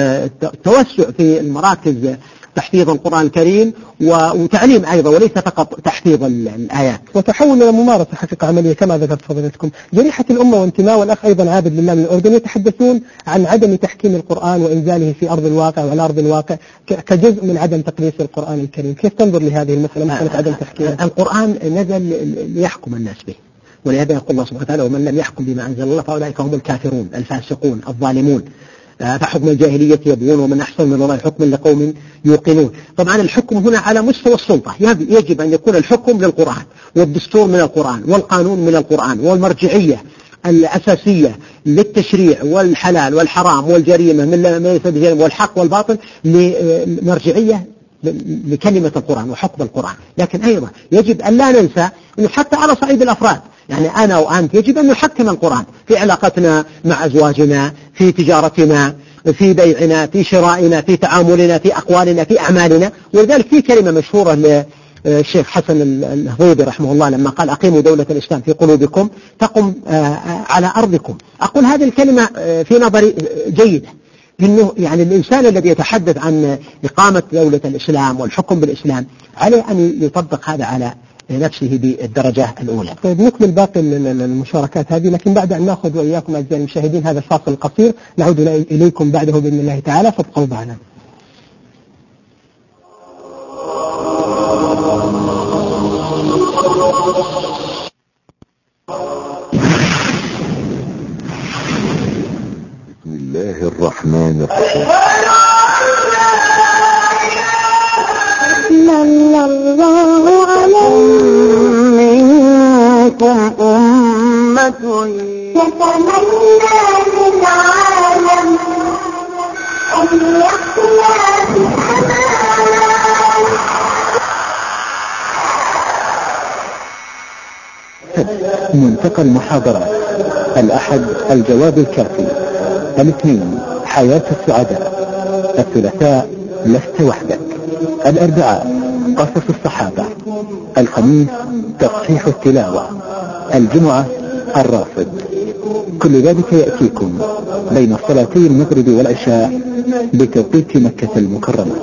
توسع في المراكز تحفيظ القرآن الكريم وتعليم أيضا وليس فقط تحفيظ الآيات. وتحول إلى ممارسة حقيقة عملية كما ذكرت فضيلتكم. جريحة الأمة وانتماء، والأخ أيضا عابد لله من الأردن يتحدثون عن عدم تحكيم القرآن وإنزاله في أرض الواقع وعلى أرض الواقع كجزء من عدم تقديس القرآن الكريم. كيف تنظر لهذه المسألة، مسألة عدم تحكيم القرآن؟ نزل ليحكم الناس به، ولهذا يقول الله سبحانه وتعالى ومن لم يحكم بما أنزل الله فأولئك هم الكافرون الفاسقون الظالمون، فحكم الجاهلية يبغون ومن أحسن من الله حكما لقوم يوقنون. طبعا الحكم هنا على مستوى السلطة، يجب أن يكون الحكم للقرآن والدستور من القرآن والقانون من القرآن، والمرجعية الأساسية للتشريع والحلال والحرام والجريمة من والحق والباطل لمرجعية لكلمة القرآن وحكم القرآن. لكن أيضا يجب أن لا ننسى أنه حتى على صعيد الأفراد، يعني أنا وأنت يجب أن نحكم القرآن في علاقتنا مع أزواجنا، في تجارتنا، في بيعنا، في شرائنا، في تعاملنا، في أقوالنا، في أعمالنا. ولذلك في كلمة مشهورة للشيخ حسن الهضيبي رحمه الله لما قال أقيموا دولة الإسلام في قلوبكم تقم على أرضكم. أقول هذه الكلمة في نظري جيدة، إنه يعني الإنسان الذي يتحدث عن إقامة دولة الإسلام والحكم بالإسلام عليه أن يطبق هذا على نفسه بالدرجة الأولى. طيب نكمل باقي المشاركات هذه، لكن بعد أن نأخذ وإياكم أعزائي المشاهدين هذا الفاصل القصير نعود إليكم بعده بإذن الله تعالى، فابقوا معنا. بسم الله الرحمن الرحيم. صلى الله عليه منكم أمة يتمنى للعالم أن يحيا في الأمان. منتقى المحاضرات: الأحد الجواب الكافي، الاثنين حياة السعداء، الثلاثاء لست وحدك، الأربعاء قصص الصحابة، الخميس تصحيح التلاوة، الجمعة الرافض. كل ذلك يأتيكم بين صلاتي المغرب والعشاء بتوقيت مكة المكرمة.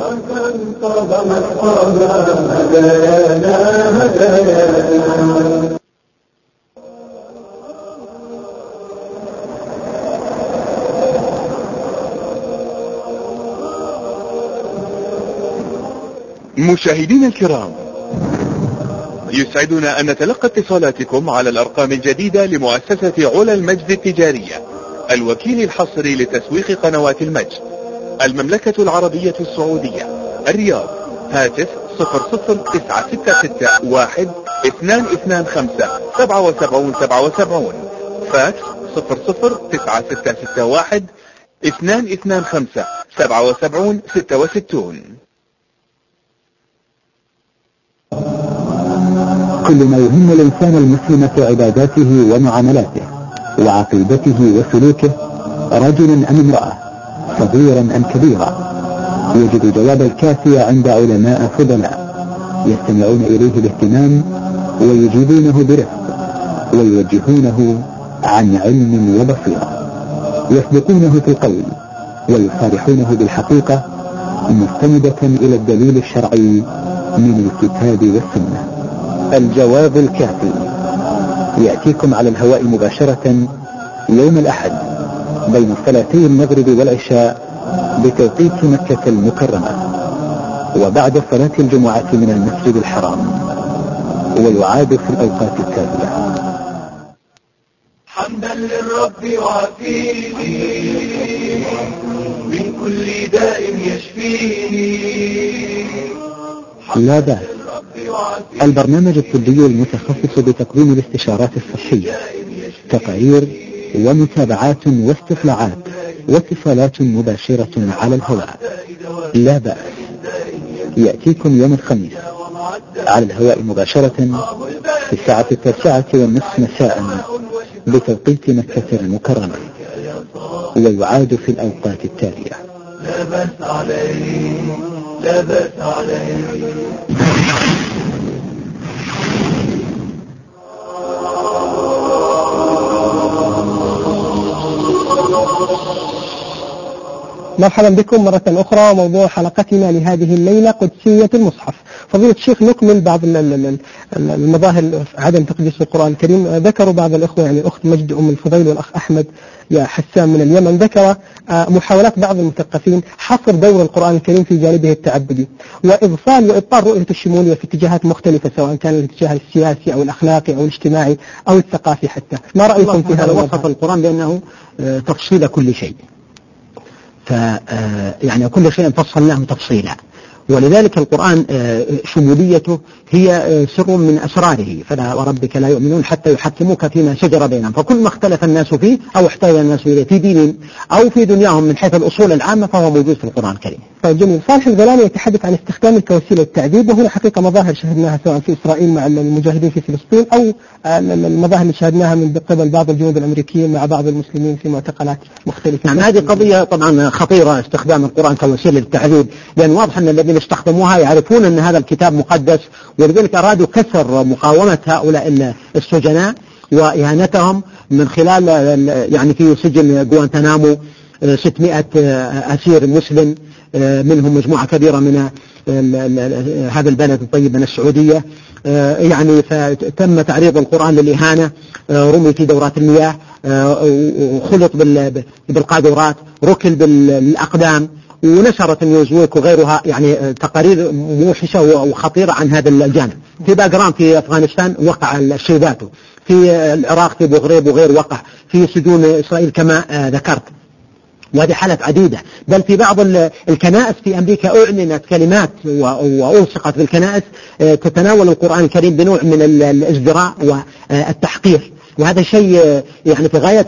مشاهدينا الكرام، يسعدنا أن نتلقى اتصالاتكم على الأرقام الجديدة لمؤسسة علا المجد التجارية، الوكيل الحصري لتسويق قنوات المجد، المملكة العربية السعودية، الرياض. هاتف صفر صفر تسعة ستة ستة واحد اثنان اثنان خمسة سبعة وسبعون سبعة وسبعون. فاكس صفر صفر تسعة ستة ستة واحد اثنان اثنان خمسة سبعة وسبعون ستة وستون. كل ما يهم الإنسان المسلم في عباداته ومعاملاته وعقيدته وسلوكه، رجلا أم امرأة، صغيرا أم كبيرا، يجد الجواب الكافي عند علماء فضلاء يستمعون إليه باهتمام ويجيبونه برفق ويوجهونه عن علم وبصيرة، يسبقونه في القول ويصارحونه بالحقيقة مستندة إلى الدليل الشرعي من الكتاب والسنة. الجواب الكافي يأتيكم على الهواء مباشرة يوم الأحد بين صلاتي المغرب والعشاء بتوقيت مكة المكرمة، وبعد صلاة الجمعة من المسجد الحرام، ويعاد في الأوقات التالية. حمدا للرب وعافيني من كل داء يشفيني. لا بأس، البرنامج الطبي المتخصص بتقديم الاستشارات الصحية، تقارير ومتابعات واستطلاعات واتصالات مباشرة على الهواء. لا بأس، يأتيكم يوم الخميس على الهواء مباشرة في الساعة التاسعة والنصف مساء بتوقيت مكة المكرمة، ويعاد في الأوقات التالية. لا بأس عليه، لا بأس عليه. مرحبا بكم مرة أخرى. وموضوع حلقتنا لهذه الليلة قدسية المصحف. فضيلة الشيخ، نكمل بعض المظاهر عدم تقديس القرآن الكريم. ذكروا بعض الأخوة، يعني الأخت مجد أم الفضيل والأخ أحمد يا حسام من اليمن، ذكر محاولات بعض المثقفين حصر دور القرآن الكريم في جانبه التعبدي وإبطال وإبطال رؤية الشمولية في اتجاهات مختلفة، سواء كان الاتجاه السياسي أو الأخلاقي أو الاجتماعي أو الثقافي حتى. ما رأيكم في هذا؟ وصف القرآن بأنه تفصيل كل شيء، ف يعني كل شيء فصلناه تفصيلا، ولذلك القرآن شموليته هي سر من أسراره. فلا وربك لا يؤمنون حتى يحكموك فيما شجر بينهم، فكل ما اختلف الناس فيه أو احتاج الناس إليه في دينهم أو في دنياهم من حيث الأصول العامة فهو موجود في القرآن الكريم. طيب جميل. صالح الغلاني يتحدث عن استخدام كوسيلة للتعذيب، وهنا حقيقة مظاهر شهدناها سواء في إسرائيل مع المجاهدين في فلسطين أو المظاهر اللي شهدناها من قبل بعض الجنود الأمريكيين مع بعض المسلمين في معتقلات مختلفة. نعم، هذه قضية طبعا خطيرة، استخدام القرآن كوسيلة للتعذيب، لأن واضح أن الذين استخدموها يعرفون أن هذا الكتاب مقدس، ولذلك أرادوا كسر مقاومة هؤلاء السجناء وإهانتهم من خلال يعني في سجن غوانتنامو ستمائة أسير مسلم، منهم مجموعة كبيرة من هذا البلد الطيب من السعودية، يعني فتم تعريض القرآن للإهانة، رمي في دورات المياه، خلط بالقاذورات، ركل بالأقدام، ونشرت نيوزويك وغيرها يعني تقارير موحشة وخطيرة عن هذا الجانب. في باغرام في أفغانستان وقع الشيء ذاته، في العراق في بوغريب وغير وقع، في سجون إسرائيل كما ذكرت، وهذه حالات عديدة. بل في بعض الكنائس في أمريكا أعلنت كلمات وألصقت بالكنائس تتناول القرآن الكريم بنوع من الازدراء والتحقير، وهذا شيء يعني في غاية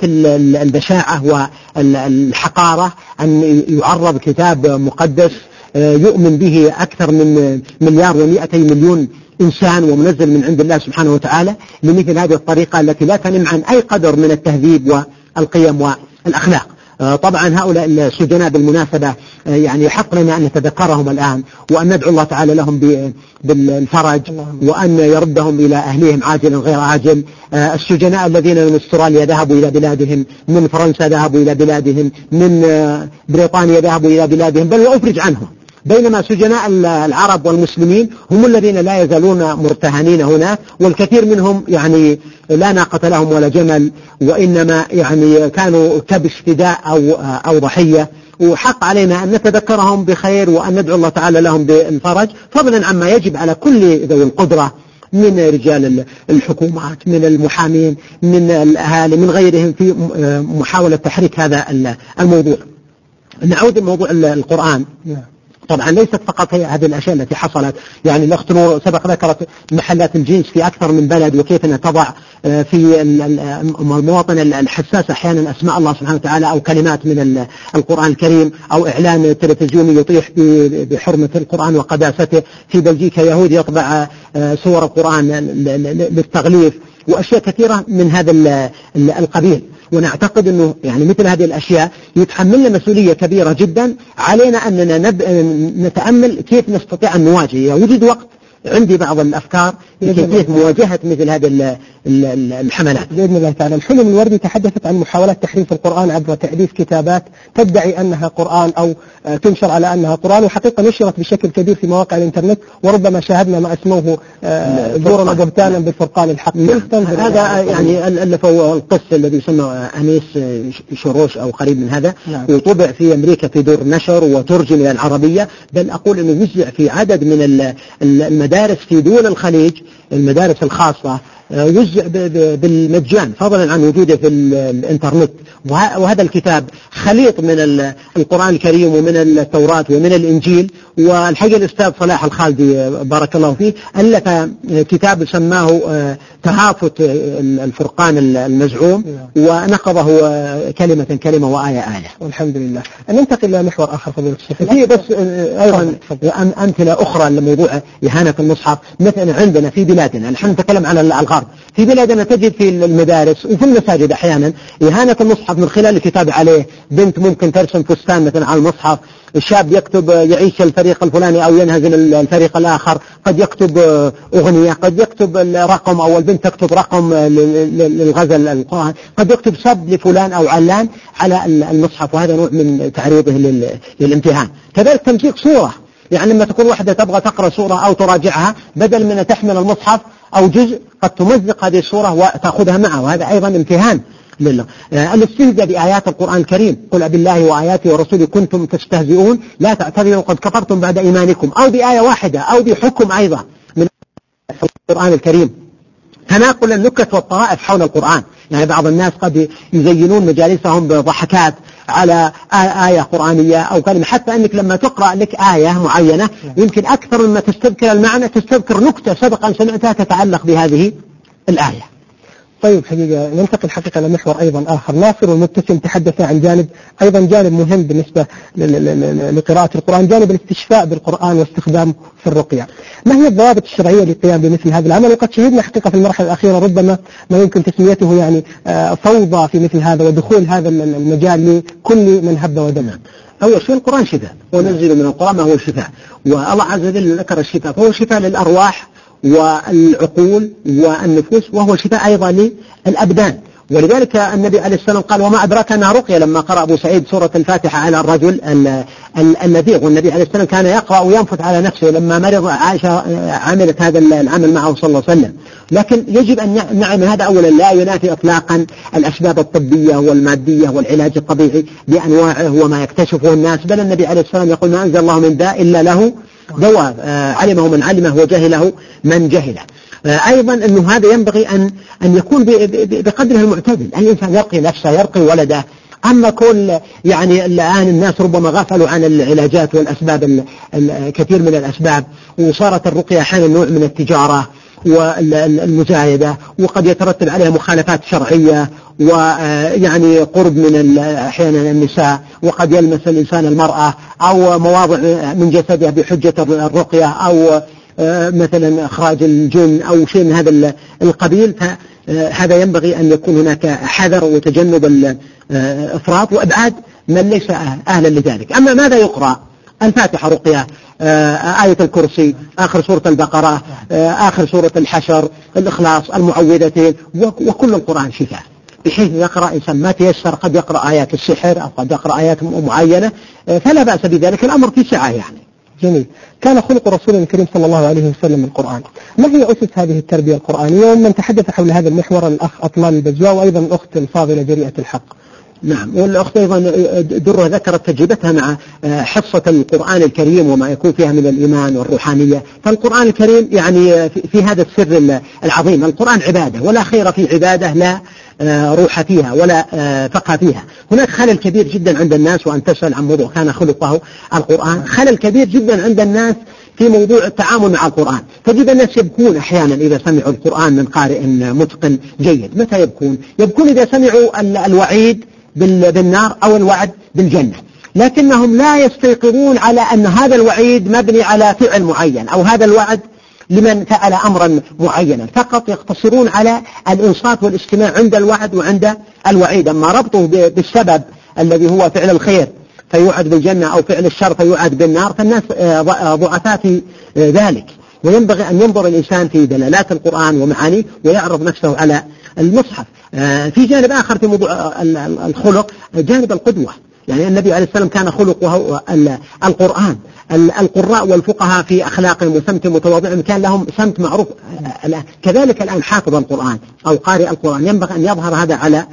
البشاعة والحقارة أن يعرض كتاب مقدس يؤمن به أكثر من مليار ومئتي مليون إنسان ومنزل من عند الله سبحانه وتعالى لمثل هذه الطريقة التي لا تنم عن أي قدر من التهذيب والقيم والأخلاق. طبعا هؤلاء السجناء بالمناسبة يعني يحق لنا أن نتذكرهم الآن وأن ندعو الله تعالى لهم بالفرج وأن يردهم إلى أهليهم عاجلا غير عاجل. السجناء الذين من استراليا ذهبوا إلى بلادهم، من فرنسا ذهبوا إلى بلادهم، من بريطانيا ذهبوا إلى بلادهم، بل وأفرج عنهم، بينما سجناء العرب والمسلمين هم الذين لا يزالون مرتهنين هنا، والكثير منهم يعني لا ناقة لهم ولا جمل، وإنما يعني كانوا كبش فداء أو, أو ضحية، وحق علينا أن نتذكرهم بخير وأن ندعو الله تعالى لهم بالفرج، فضلا عما يجب على كل ذوي القدرة من رجال الحكومات، من المحامين، من الأهالي، من غيرهم في محاولة تحريك هذا الموضوع. نعود لموضوع القرآن. طبعا ليست فقط هي هذه الأشياء التي حصلت، يعني الأخت نور سبق ذكرت محلات الجنس في أكثر من بلد، وكيف أنها تضع في المواطن الحساس أحيانا أسماء الله سبحانه وتعالى أو كلمات من القرآن الكريم، أو إعلان تلفزيوني يطيح بحرمة القرآن وقداسته. في بلجيكا يهودي يطبع سور القرآن للتغليف، وأشياء كثيرة من هذا القبيل. ونعتقد أنه يعني مثل هذه الأشياء يتحملنا مسؤولية كبيرة جدا علينا أننا نب... نتأمل كيف نستطيع أن نواجه. وجد وقت عندي بعض الأفكار لكيفية مواجهة مثل هذه الحملات بإذن الله تعالى. الحلم الوردي تحدثت عن محاولات تحريف القرآن عبر تأليف كتابات تدعي أنها قرآن أو تنشر على أنها قرآن، وحقيقة نشرت بشكل كبير في مواقع الإنترنت، وربما شاهدنا ما اسمه زورا وبهتانا بالفرقان الحق. هذا يعني ألفوا القس الذي يسمى أنيس شروش أو قريب من هذا، نعم. وطبع في أمريكا في دور نشر وترجم إلى العربية، بل أقول أنه يوزع في عدد من المدارس في دول الخليج، المدارس الخاصة يوزع بالمجان فضلا عن وجوده في الانترنت. وهذا الكتاب خليط من القرآن الكريم ومن التوراة ومن الإنجيل. والحقيقة الأستاذ صلاح الخالدي بارك الله فيه ألف كتاب سماه تهافت الفرقان المزعوم، ونقضه كلمة كلمة وآية آية. والحمد لله. ننتقل إلى محور آخر فضيلة الشيخ. في بس أيضا أمثلة أخرى لموضوع إهانة المصحف. مثلا عندنا في بلادنا، نحن نتكلم عن الغرب، في بلادنا تجد في المدارس وفي المساجد أحيانا إهانة المصحف من خلال الكتاب عليه. بنت ممكن ترسم فستان مثلا على المصحف، الشاب يكتب يعيش الفريق الفلاني أو ينهزم الفريق الآخر، قد يكتب أغنية، قد يكتب رقم، أو البنت تكتب رقم للغزل القرآن، قد يكتب سب لفلان أو علان على المصحف، وهذا نوع من تعريضه للامتهان. كذلك تمسيك صورة، يعني لما تكون واحدة تبغى تقرأ سورة أو تراجعها، بدل من تحمل المصحف أو جزء قد تمزق هذه السورة وتأخذها معها، وهذا أيضا امتهان لله. الاستهزاء بآيات القرآن الكريم، قل أبالله وآياته ورسوله كنتم تستهزئون لا تعتذروا قد كفرتم بعد إيمانكم، أو بآية واحدة أو بحكم أيضا من القرآن الكريم. تناقل النكت والطرائف حول القرآن، يعني بعض الناس قد يزينون مجالسهم بضحكات على آية قرآنية أو كلمة، حتى أنك لما تقرأ لك آية معينة يمكن أكثر مما تستذكر المعنى تستذكر نكتة سبقا سمعتها تتعلق بهذه الآية. طيب حقيقة ننتقل حقيقة لمحور أيضا آخر. ناصر والمبتسم تحدث عن جانب أيضا جانب مهم بالنسبة لقراءة القرآن، جانب الاستشفاء بالقرآن واستخدامه في الرقية. ما هي الضوابط الشرعية للقيام بمثل هذا العمل؟ وقد شهدنا حقيقة في المرحلة الأخيرة ربما ما يمكن تسميته يعني فوضى في مثل هذا، ودخول هذا المجال لكل من هب ودم. أول شيء القرآن شفاء، وننزل من القرآن ما هو شفاء، والله عز وجل ذكر الشفاء، فهو شفاء للأرواح والعقول والنفوس، وهو شفاء أيضا للأبدان. ولذلك النبي عليه السلام قال وما أدراك أنها رقية لما قرأ أبو سعيد سورة الفاتحة على الرجل النذير، والنبي عليه السلام كان يقرأ وينفث على نفسه لما مرض عائشة عملت هذا العمل معه صلى الله عليه وسلم. لكن يجب أن نعلم هذا أولا لا ينافي إطلاقا الأسباب الطبية والمادية والعلاج الطبيعي بأنواعه وما يكتشفه الناس، بل النبي عليه السلام يقول ما أنزل الله من داء إلا له دواء علمه من علمه وجهله من جهله. أيضا أنه هذا ينبغي أن أن يكون بقدره المعتدل، الإنسان يرقي نفسه يرقي ولده. أما كل يعني الآن الناس ربما غفلوا عن العلاجات والأسباب الكثير من الأسباب، وصارت الرقية أحيانا نوع من التجارة والمزايدة، وقد يترتب عليها مخالفات شرعية ويعني قرب من أحيانا النساء، وقد يلمس الإنسان المرأة أو مواضع من جسده بحجة الرقية أو مثلا إخراج الجن أو شيء من هذا القبيل. فهذا ينبغي أن يكون هناك حذر وتجنب الإفراط وإبعاد من ليس أهلا لذلك. أما ماذا يقرأ؟ الفاتحة رقية، آية الكرسي، آخر سورة البقرة، آخر سورة الحشر، الإخلاص، المعوذتين، وكل القرآن شفاء، بحيث يقرأ إنسان ما تيسر، قد يقرأ آيات السحر أو قد يقرأ آيات معينة، فلا بأس بذلك، الأمر في سعة يعني. جميل. كان خلق رسول الكريم صلى الله عليه وسلم القرآن. ما هي أسس هذه التربية القرآنية؟ ومن تحدث حول هذا المحور الأخ أطلال البزواء، وأيضا الأخت الفاضلة جريئة الحق. نعم، والأخت أيضا درة ذكرت تجربتها مع حصة القرآن الكريم وما يكون فيها من الإيمان والروحانية. فالقرآن الكريم يعني في هذا السر العظيم. القرآن عبادة، ولا خير في عبادة لا روح فيها ولا فقه فيها. هناك خلل كبير جدا عند الناس، وأن تسأل عن موضوع كان خلقه القرآن، خلل كبير جدا عند الناس في موضوع التعامل مع القرآن. تجد الناس يبكون أحيانا إذا سمعوا القرآن من قارئ متقن جيد. متى يبكون؟ يبكون إذا سمعوا الوعيد بالنار أو الوعد بالجنة، لكنهم لا يستيقظون على أن هذا الوعيد مبني على فعل معين، أو هذا الوعد لمن فعل أمرا معينا، فقط يقتصرون على الإنصات والاستماع عند الوعد وعند الوعيد. أما ربطه بالسبب الذي هو فعل الخير فيوعد بالجنة أو فعل الشر فيوعد بالنار، فالناس ضعفاء في ذلك. وينبغي أن ينظر الإنسان في دلالات القرآن ومعانيه ويعرض نفسه على المصحف. في جانب آخر في موضوع الخلق، جانب القدوة. يعني النبي عليه السلام كان خلقه القرآن. القراء والفقهاء في أخلاقهم وسمتهم وتواضعهم كان لهم سمت معروف. كذلك الآن حافظ القرآن أو قارئ القرآن ينبغي أن يظهر هذا على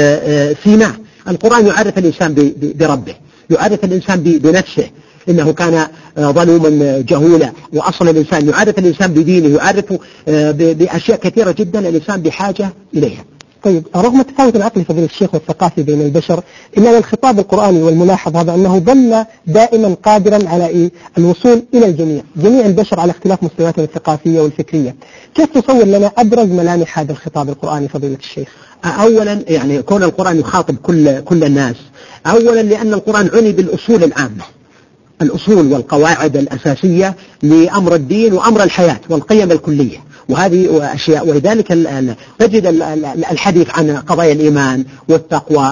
سيماه. القرآن يعرف الإنسان بربه، يعرف الإنسان بنفسه، إنه كان ظلوما جهولا، وأصل الإنسان يعرف الإنسان بدينه، يعرف بأشياء كثيرة جدا الإنسان بحاجة إليها. طيب، رغم التفاوت العقلي فضيلة الشيخ والثقافي بين البشر، إلا الخطاب القرآني والملاحظ هذا أنه ظل دائما قادرا على إيه؟ الوصول إلى الجميع، جميع البشر على اختلاف مستوياتهم الثقافية والفكرية. كيف تصور لنا أبرز ملامح هذا الخطاب القرآني فضيلة الشيخ؟ أولا يعني كون القرآن يخاطب كل كل الناس، أولا لأن القرآن عني بالأصول العامة، الأصول والقواعد الأساسية لأمر الدين وأمر الحياة والقيم الكلية، وهذه أشياء. ولذلك تجد الحديث عن قضايا الإيمان والتقوى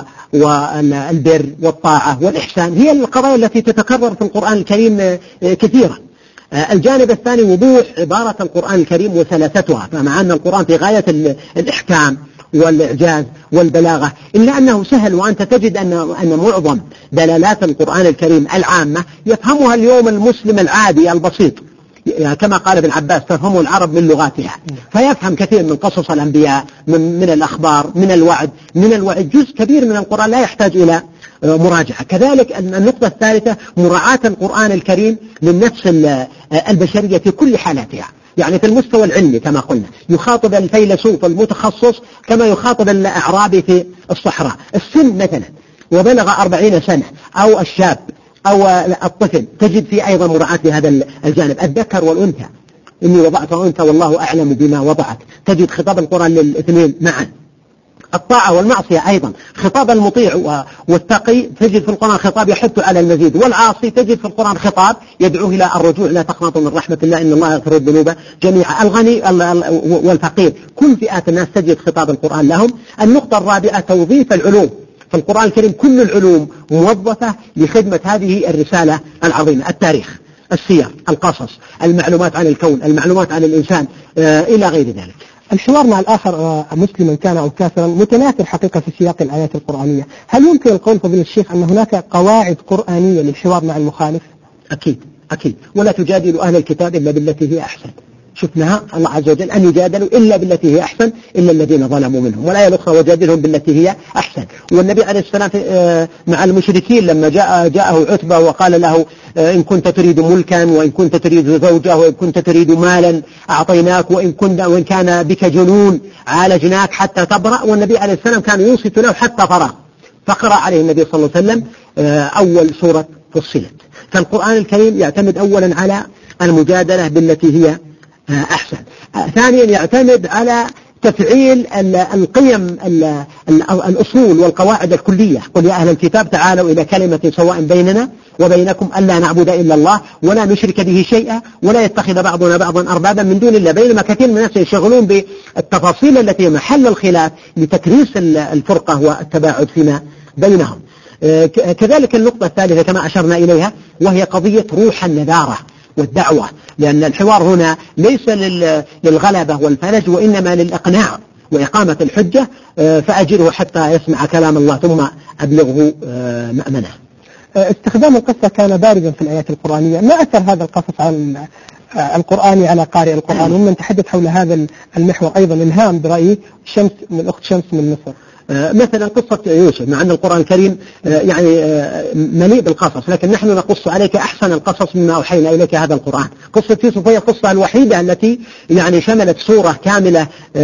والبر والطاعة والإحسان هي القضايا التي تتكرر في القرآن الكريم كثيرا. الجانب الثاني وضوح عبارة القرآن الكريم وثلاثتها، فمع أن القرآن في غاية الإحكام والإعجاز والبلاغة، إلا أنه سهل، وأنت تجد أن أن معظم دلالات القرآن الكريم العامة يفهمها اليوم المسلم العادي البسيط، كما قال ابن عباس تفهم العرب من لغاتها، فيفهم كثير من قصص الأنبياء، من, من الأخبار، من الوعد، من الوعد. جزء كبير من القرآن لا يحتاج إلى مراجعة. كذلك النقطة الثالثة مراعاة القرآن الكريم للنفس البشرية في كل حالاتها، يعني في المستوى العلمي كما قلنا يخاطب الفيلسوف المتخصص كما يخاطب الأعرابي في الصحراء. السن مثلا وبلغ أربعين سنة أو الشاب أو الطفل تجد فيه أيضا مراعاة لهذا الجانب. الذكر والأنثى، إني وضعت أنثى والله أعلم بما وضعت، تجد خطاب القرآن للاثنين معا. الطاعة والمعصية أيضا، خطاب المطيع والتقي تجد في القرآن خطاب يحث على المزيد، والعاصي تجد في القرآن خطاب يدعوه إلى الرجوع، لا تقنطوا من رحمة الله إن الله يغفر الذنوب جميعا. الغني والفقير، كل فئات الناس تجد خطاب القرآن لهم. النقطة الرابعة توظيف العلوم في القرآن الكريم، كل العلوم موظفة لخدمة هذه الرسالة العظيمة: التاريخ، السير، القصص، المعلومات عن الكون، المعلومات عن الإنسان، آه إلى غير ذلك. الحوار مع الآخر مسلما كان أو كافرا متناثر حقيقة في سياق الآيات القرآنية، هل يمكن القول فضيلة الشيخ أن هناك قواعد قرآنية للحوار مع المخالف؟ أكيد أكيد، ولا تجادلوا أهل الكتاب إلا بالتي هي أحسن. شفناها الله عز وجل أن يجادلوا إلا بالتي هي أحسن إلا الذين ظلموا منهم، والآية الأخرى وجادلهم بالتي هي أحسن. والنبي عليه السلام مع المشركين لما جاء جاءه عتبة وقال له إن كنت تريد ملكا وإن كنت تريد زوجة وإن كنت تريد مالا أعطيناك وإن كنت وإن كان بك جنون عالجناك حتى تبرأ، والنبي عليه السلام كان ينصت له حتى فرغ، فقرأ عليه النبي صلى الله عليه وسلم أول سورة فصلت. فالقرآن الكريم يعتمد أولا على المجادلة بالتي هي أحسن. ثانيا يعتمد على تفعيل القيم الأصول والقواعد الكلية. قل يا أهل الكتاب تعالوا إلى كلمة سواء بيننا وبينكم ألا نعبد إلا الله ولا نشرك به شيئا ولا يتخذ بعضنا بعضا أربابا من دون الله. بينما كثير من الناس يشغلون بالتفاصيل التي محل الخلاف لتكريس الفرقة والتباعد فيما بينهم. كذلك النقطة الثالثة كما أشرنا إليها وهي قضية روح النذارة والدعوة، لأن الحوار هنا ليس للغلبة والفلج وإنما للإقناع وإقامة الحجة، فأجره حتى يسمع كلام الله ثم أبلغه مأمنه. استخدام القصة كان بارزا في الآيات القرآنية، ما أثر هذا القصص على القرآن على قارئ القرآن؟ ومن تحدث حول هذا المحور أيضا إلهام برأيي شمس من الأخت شمس من مصر. مثلا قصة يوسف، مع أن القرآن الكريم يعني مليء بالقصص، لكن نحن نقص عليك أحسن القصص مما أوحينا إليك هذا القرآن. قصة يوسف هي القصة الوحيدة التي يعني شملت سورة كاملة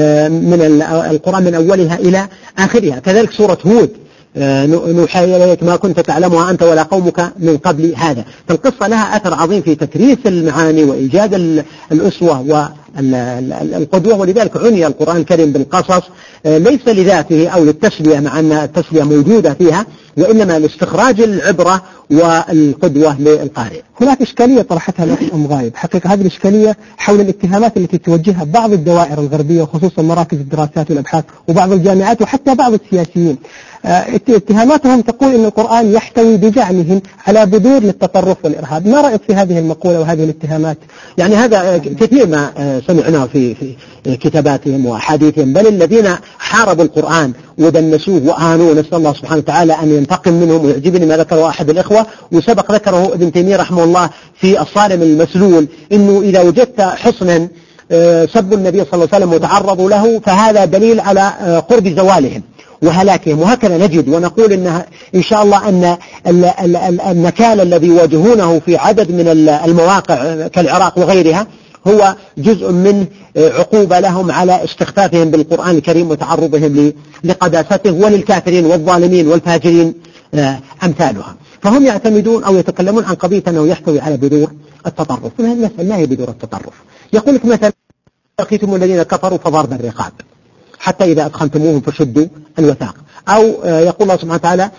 من القرآن من أولها إلى آخرها. كذلك سورة هود نوحي إليك ما كنت تعلمها أنت ولا قومك من قبل هذا. فالقصة لها أثر عظيم في تكريس المعاني وإيجاد الأسوة والقدوة، ولذلك عني القرآن الكريم بالقصص ليس لذاته أو للتسلية مع أن التسلية موجودة فيها، وإنما لاستخراج العبرة والقدوة للقارئ. هناك إشكالية طرحتها الأخ أم غايب، حقيقة هذه الإشكالية حول الاتهامات التي توجهها بعض الدوائر الغربية وخصوصا مراكز الدراسات والأبحاث وبعض الجامعات وحتى بعض السياسيين. اتهاماتهم تقول أن القرآن يحتوي بزعمهم على بذور للتطرف والإرهاب. ما رأيك في هذه المقولة وهذه الاتهامات؟ يعني هذا كثير ما سمعناه في في كتاباتهم وأحاديثهم، بل الذين حاربوا القرآن ودنسوه وآنوه نسأل الله سبحانه وتعالى أن ينتقم منهم. ويعجبني ما ذكره أحد الإخوة وسبق ذكره ابن تيمية رحمه الله في الصارم المسلول، إنه إذا وجدت حصنا سب النبي صلى الله عليه وسلم وتعرضوا له فهذا دليل على قرب زوالهم وهلاكهم. وهكذا نجد ونقول إنها إن شاء الله أن النكال الذي يواجهونه في عدد من المواقع كالعراق وغيرها هو جزء من عقوبة لهم على استخفافهم بالقرآن الكريم وتعرضهم لقداسته وللكافرين والظالمين والفاجرين أمثالها. فهم يعتمدون أو يتكلمون عن قضية أنه يحتوي على بذور التطرف. ما هي بذور التطرف؟ يقول لك مثلا لقيتم الذين كفروا فضرب الرقاب حتى إذا أدخلتموهم فشدوا الوثاق. أو يقول الله سبحانه وتعالى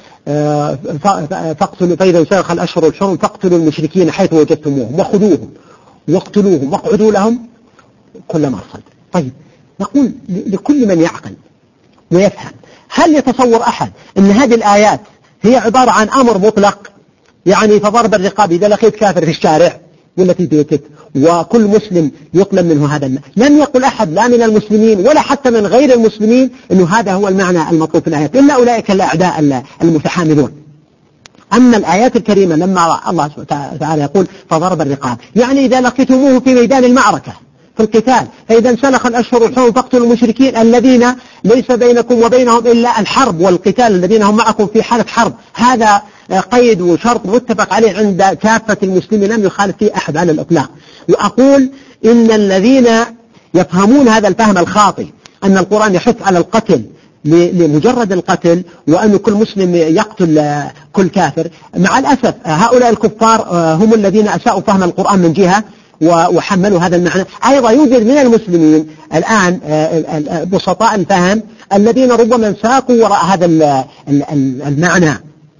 فاقتلوا فإذا انسلخ الأشهر الحرم فاقتلوا المشركين حيث وجدتموهم وخذوهم واقتلوهم واقعدوا لهم كل مرصد. طيب نقول لكل من يعقل ويفهم، هل يتصور أحد أن هذه الآيات هي عبارة عن أمر مطلق، يعني فضرب الرقاب إذا لقيت كافر في الشارع ولا في بيتك وكل مسلم يطلب منه هذا المعنى؟ لم يقل أحد لا من المسلمين ولا حتى من غير المسلمين أنه هذا هو المعنى المطلوب في الآيات إلا أولئك الأعداء المتحاملون. أما الآيات الكريمة لما الله سبحانه وتعالى يقول فضرب الرقاب، يعني إذا لقيتموه في ميدان المعركة في القتال فإذا انسلخ الأشهر الحرم فاقتلوا المشركين الذين ليس بينكم وبينهم إلا الحرب والقتال، الذين هم معكم في حالة حرب. هذا قيد وشرط متفق عليه عند كافة المسلمين لم يخالف فيه أحد على الإطلاق. وأقول إن الذين يفهمون هذا الفهم الخاطئ أن القرآن يحث على القتل لمجرد القتل وأن كل مسلم يقتل كل كافر، مع الأسف هؤلاء الكفار هم الذين أساءوا فهم القرآن من جهة وحملوا هذا المعنى. أيضا يوجد من المسلمين الآن بسطاء الفهم الذين ربما ساقوا وراء هذا المعنى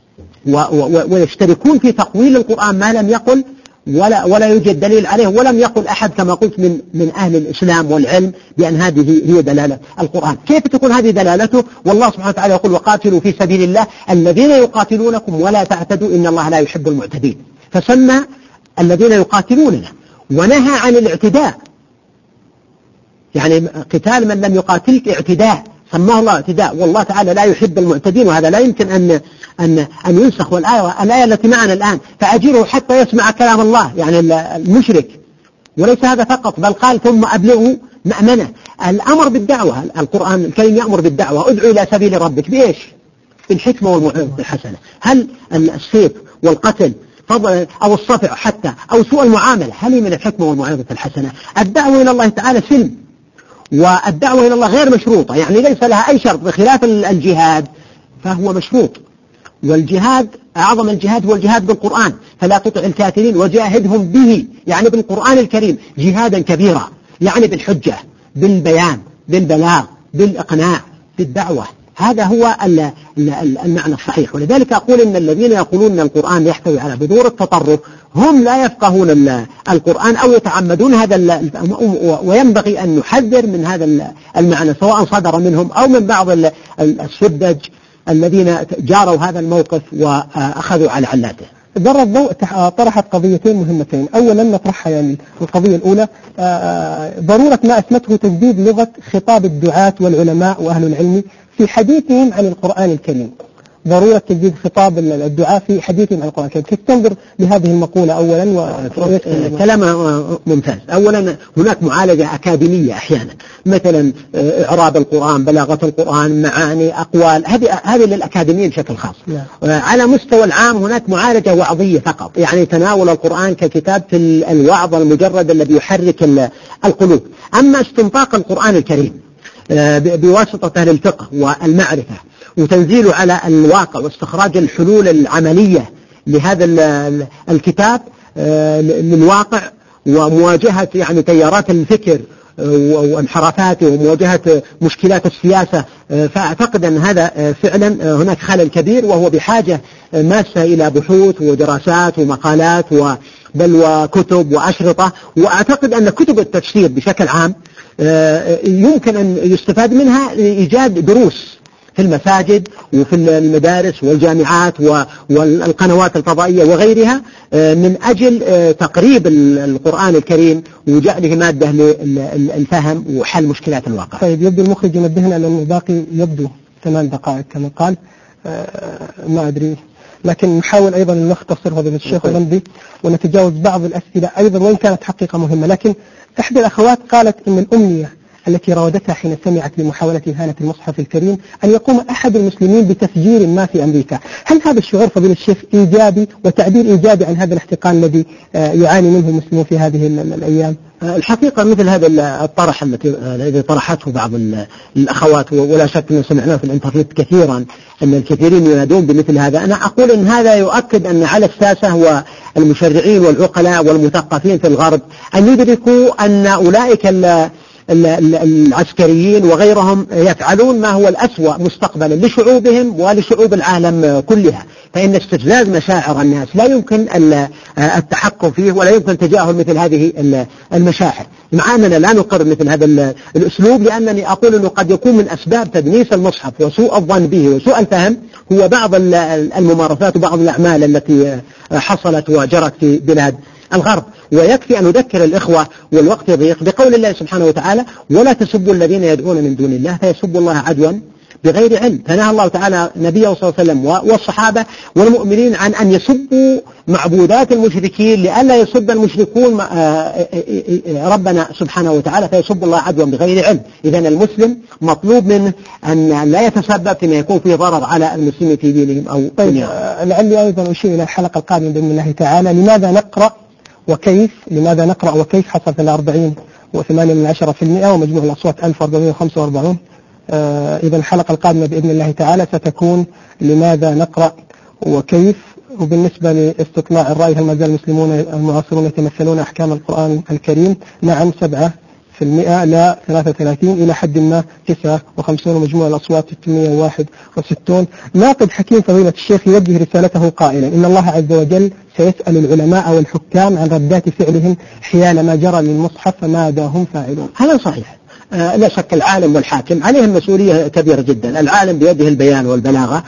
ويشتركون في تقويل القرآن ما لم يقل ولا ولا يوجد دليل عليه، ولم يقل أحد كما قلت من من أهل الإسلام والعلم بأن هذه هي دلالة القرآن. كيف تكون هذه دلالته؟ والله سبحانه وتعالى يقول وقاتلوا في سبيل الله الذين يقاتلونكم ولا تعتدوا إن الله لا يحب المعتدين، فسمى الذين يقاتلوننا ونهى عن الاعتداء. يعني قتال من لم يقاتلك اعتداء، سماه الله اعتداء، والله تعالى لا يحب المعتدين، وهذا لا يمكن أن أن أن ينسخ. والآية الآية التي معنا الآن فأجره حتى يسمع كلام الله، يعني المشرك. وليس هذا فقط، بل قال ثم أبلغوا مأمنة. الأمر بالدعوة، القرآن الكريم يأمر بالدعوة، ادعو إلى سبيل ربك بإيش؟ بالحكمة والموعظة الحسنة. هل السيف والقتل فضل أو الصفع حتى أو سوء المعاملة هل من الحكمة والموعظة الحسنة؟ الدعوة إلى الله تعالى سلم، والدعوة إلى الله غير مشروطة، يعني ليس لها أي شرط، بخلاف الجهاد فهو مشروط. والجهاد أعظم الجهاد هو الجهاد بالقرآن، فلا تطع الكافرين وجاهدهم به، يعني بالقرآن الكريم جهادا كبيرا، يعني بالحجة، بالبيان، بالبلاغ، بالإقناع، بالدعوة. هذا هو المعنى الصحيح. ولذلك أقول إن الذين يقولون أن القرآن يحتوي على بذور التطرف هم لا يفقهون القرآن أو يتعمدون هذا، وينبغي أن نحذر من هذا المعنى سواء صدر منهم أو من بعض السذج الذين جاروا هذا الموقف وأخذوا على علاته. در الضوء طرحت قضيتين مهمتين. أولا نطرحها يعني القضية الأولى ضرورة ما أسمته تجديد لغة خطاب الدعاة والعلماء وأهل العلم في حديثهم عن القرآن الكريم، ضرورة تجديد خطاب الدعاء في حديثهم عن القرآن الكريم. كيف تنظر لهذه المقولة أولا؟ كلام ممتاز. أولا هناك معالجة أكاديمية أحيانا، مثلا إعراب القرآن، بلاغة القرآن، معاني، أقوال، هذه هذه للأكاديميين بشكل خاص. على مستوى العام هناك معالجة وعظية فقط، يعني تناول القرآن ككتاب في الوعظ المجرد الذي يحرك القلوب. أما استنطاق القرآن الكريم بواسطة أهل الفقه والمعرفة وتنزيله على الواقع واستخراج الحلول العملية لهذا الكتاب للواقع، ومواجهة يعني تيارات الفكر وانحرافاته ومواجهة مشكلات السياسة، فأعتقد أن هذا فعلا هناك خلل كبير، وهو بحاجة ماسة إلى بحوث ودراسات ومقالات بل وكتب وأشرطة. وأعتقد أن كتب التفسير بشكل عام يمكن أن يستفاد منها لإيجاد دروس في المساجد وفي المدارس والجامعات والقنوات الفضائية وغيرها، من أجل تقريب القرآن الكريم وجعله مادة للفهم وحل مشكلات الواقع. طيب، يبدو المخرج ينبهنا لأنه باقي يبدو ثمان دقائق كما قال، ما أدري، لكن نحاول أيضا أن نختصر هذا الشيخ الغمدي ونتجاوز بعض الأسئلة أيضا وإن كانت حقيقة مهمة. لكن إحدى الأخوات قالت إن الأمنية التي راودتها حين سمعت بمحاولة إهانة المصحف الكريم أن يقوم أحد المسلمين بتفجير ما في أمريكا. هل هذا الشعور فضيلة الشيخ إيجابي وتعبير إيجابي عن هذا الاحتقان الذي يعاني منه المسلمون في هذه الأيام؟ الحقيقة مثل هذا الطرح الذي طرحته بعض الأخوات، ولا شك أن سمعناه في الإنترنت كثيرا أن الكثيرين ينادون بمثل هذا، أنا أقول أن هذا يؤكد أن على الساسة والمشرعين والعقلاء والمثقفين في الغرب أن يدركوا أن أولئك العسكريين وغيرهم يفعلون ما هو الأسوأ مستقبلا لشعوبهم ولشعوب العالم كلها. فإن استفزاز مشاعر الناس لا يمكن التحكم فيه ولا يمكن تجاهل مثل هذه المشاعر، مع أننا لا نقر مثل هذا الأسلوب، لأنني أقول أنه قد يكون من أسباب تدنيس المصحف وسوء الظن به وسوء الفهم هو بعض الممارسات وبعض الأعمال التي حصلت وجرت في بلاد الغرب. ويكفي أن نذكر الإخوة والوقت يضيق بقول الله سبحانه وتعالى: ولا تسبوا الذين يدعون من دون الله فيسبوا الله عدوا بغير علم. فنهى الله تعالى نبيه صلى الله عليه وسلم والصحابة والمؤمنين عن أن يسبوا معبودات المشركين لئلا يسب المشركون ربنا سبحانه وتعالى فيسب الله عدوا بغير علم. إذن المسلم مطلوب منه أن لا يتسبب فيما يكون فيه ضرر على المسلمين في دينهم أو دنياهم. لعلي أيضا أشير إلى الحلقة القادمة بإذن الله تعالى، لماذا نقرأ وكيف لماذا نقرأ وكيف حصل في الأربعين وثمانية من عشرة في المئة ومجموع الأصوات ألف وأربعمائة وخمسة وأربعين. آه إذا الحلقة القادمة بإذن الله تعالى ستكون لماذا نقرأ وكيف. وبالنسبة لاستطلاع الرأي، هل ما زال المسلمون المعاصرون يتمثلون أحكام القرآن الكريم؟ نعم سبعة في المئة، لا ثلاثة وثلاثين، إلى حد ما تسعة وخمسون، ومجموع الأصوات ستمائة وواحد وستون. ناقد حكيم فضيلة الشيخ يوجه رسالته قائلا: إن الله عز وجل سيسأل العلماء والحكام عن ردات فعلهم حيال ما جرى للمصحف فماذا هم فاعلون. هذا صحيح. لا شك العالم والحاكم عليهم مسؤولية كبيرة جدا. العالم بيده البيان والبلاغة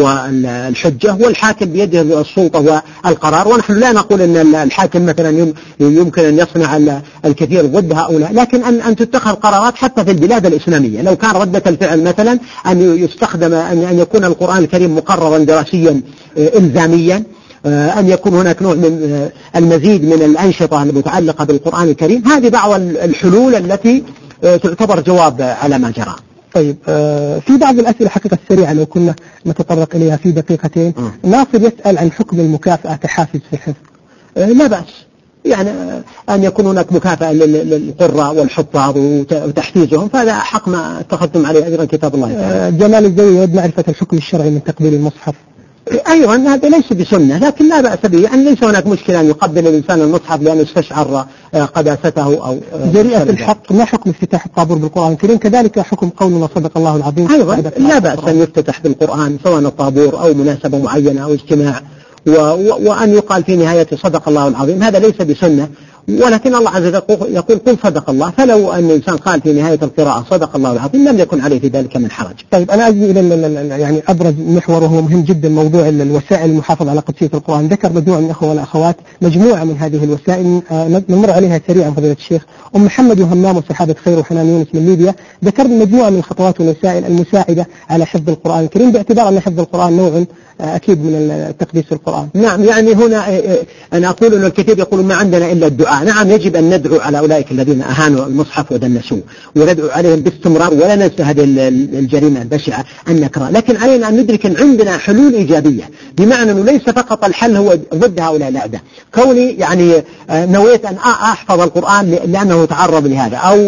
والحجة، والحاكم بيده السلطة والقرار. ونحن لا نقول أن الحاكم مثلا يمكن أن يصنع الكثير ضد هؤلاء، لكن أن أن تتخذ قرارات حتى في البلاد الإسلامية. لو كان ردة الفعل مثلا أن يستخدم أن يكون القرآن الكريم مقررا دراسيا إلزاميا، أن يكون هناك نوع من المزيد من الأنشطة المتعلقة بالقرآن الكريم، هذه بعض الحلول التي تعتبر جواب على ما جرى. طيب في بعض الأسئلة حقيقة السريعة لو كنا نتطرق إليها في دقيقتين. ناصر يسأل عن حكم المكافأة كحافز في الحفظ. لا بأس، يعني أن يكون هناك مكافأة للقراء والحفاظ وتحفيزهم، فهذا حق ما اتخذتم عليه أجرا كتاب الله تعالى. جمال الزوي يود معرفة الحكم الشرعي من تقبيل المصحف. أيضا هذا ليس بسنة، لكن لا بأس به، يعني ليس هناك مشكلة أن يقبل الإنسان المصحف لأن يستشعر قداسته أو جريئة الحق. ما حكم افتتاح الطابور بالقرآن الكريم؟ كذلك حكم قولنا صدق الله العظيم. أيضا لا بأس أن يفتتح بالقرآن سواء الطابور أو مناسبة معينة أو اجتماع، و... و... وأن يقال في نهاية صدق الله العظيم، هذا ليس بسنة، ولكن الله عز وجل يقول قل صدق الله، فلو أن الإنسان قال في نهاية القراءة صدق الله العظيم لم يكن عليه في ذلك من حرج. طيب أنا أجي إلى يعني أبرز محور وهو مهم جدا، موضوع الوسائل المحافظة على قدسية القرآن. ذكر مجموعة من الأخوة والأخوات مجموعة من هذه الوسائل نمر عليها سريعا فضيلة الشيخ. أم محمد وهمام وسحابة خير وحنان يونس من ليبيا ذكرنا مجموعة من الخطوات والوسائل المساعدة على حفظ القرآن الكريم، باعتبار أن حفظ القرآن نوع أكيد من التقديس القرآن. نعم، يعني هنا أنا أقول أن الكثير يقولون ما عندنا إلا الدعاء. نعم، يجب أن ندعو على أولئك الذين أهانوا المصحف ودنسوه، وندعو عليهم باستمرار، ولا ننسى هذه الجريمة البشعة أن نكره، لكن علينا أن ندرك أن عندنا حلول إيجابية، بمعنى أنه ليس فقط الحل هو ضد هؤلاء الأعداء. كوني يعني نويت أن أحفظ القرآن لأنه تعرض لهذا، أو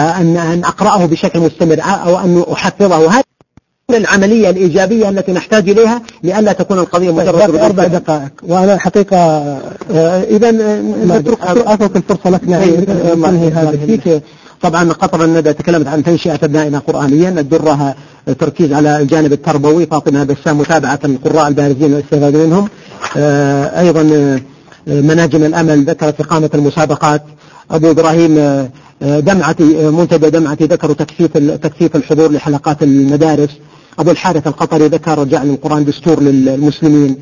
أن أقرأه بشكل مستمر، أو أن أحفظه، هذا العملية الإيجابية التي نحتاج إليها لئلا تكون القضية مجرد أربع دقائق. وأنا حقيقة إذا أترك الفرصة لك ننهي هذا فيك. طبعا قطر الندى تكلمت عن تنشئة أبنائنا قرآنيا، ندرها تركيز على الجانب التربوي. فاطمة بسام متابعة القراء البارزين والاستفادة منهم. أيضا مناجم الأمل ذكرت إقامة المسابقات. أبو إبراهيم دمعتي منتدى دمعتي ذكروا تكثيف تكثيف الحضور لحلقات المدارس. أبو الحارث القطري ذكر جعل القرآن دستور للمسلمين.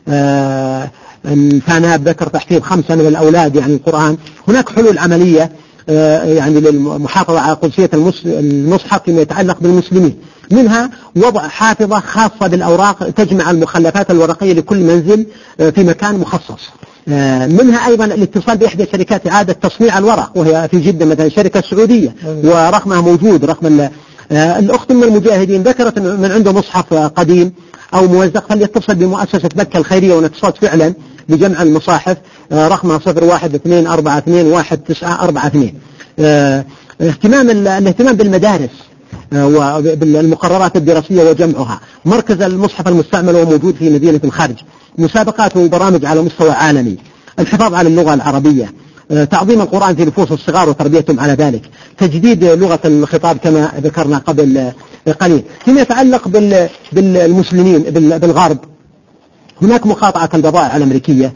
الفاناب ذكر تحفيظ خمسة من الأولاد يعني القرآن. هناك حلول عملية يعني للمحافظة على قدسية المصحف فيما يتعلق بالمسلمين، منها وضع حافظة خاصة بالأوراق تجمع المخلفات الورقية لكل منزل في مكان مخصص. منها أيضا الاتصال بإحدى شركات إعادة تصنيع الورق، وهي في جدة مثلا شركة سعودية ورقمها موجود. رقم الأخت من المجاهدين ذكرت من عنده مصحف قديم أو موزق فليتصل بمؤسسة مكة الخيرية ونتصل فعلا بجمع المصاحف، رقمها صفر واحد اثنين أربعة اثنين واحد تسعة أربعة اثنين. اهتمام الاهتمام بالمدارس وبالمقررات الدراسية وجمعها. مركز المصحف المستعمل وموجود في مدينة الخارج. مسابقات وبرامج على مستوى عالمي. الحفاظ على اللغة العربية. تعظيم القرآن في نفوس الصغار وتربيتهم على ذلك. تجديد لغة الخطاب كما ذكرنا قبل قليل. فيما يتعلق بالمسلمين بالغرب، هناك مقاطعة البضائع الأمريكية.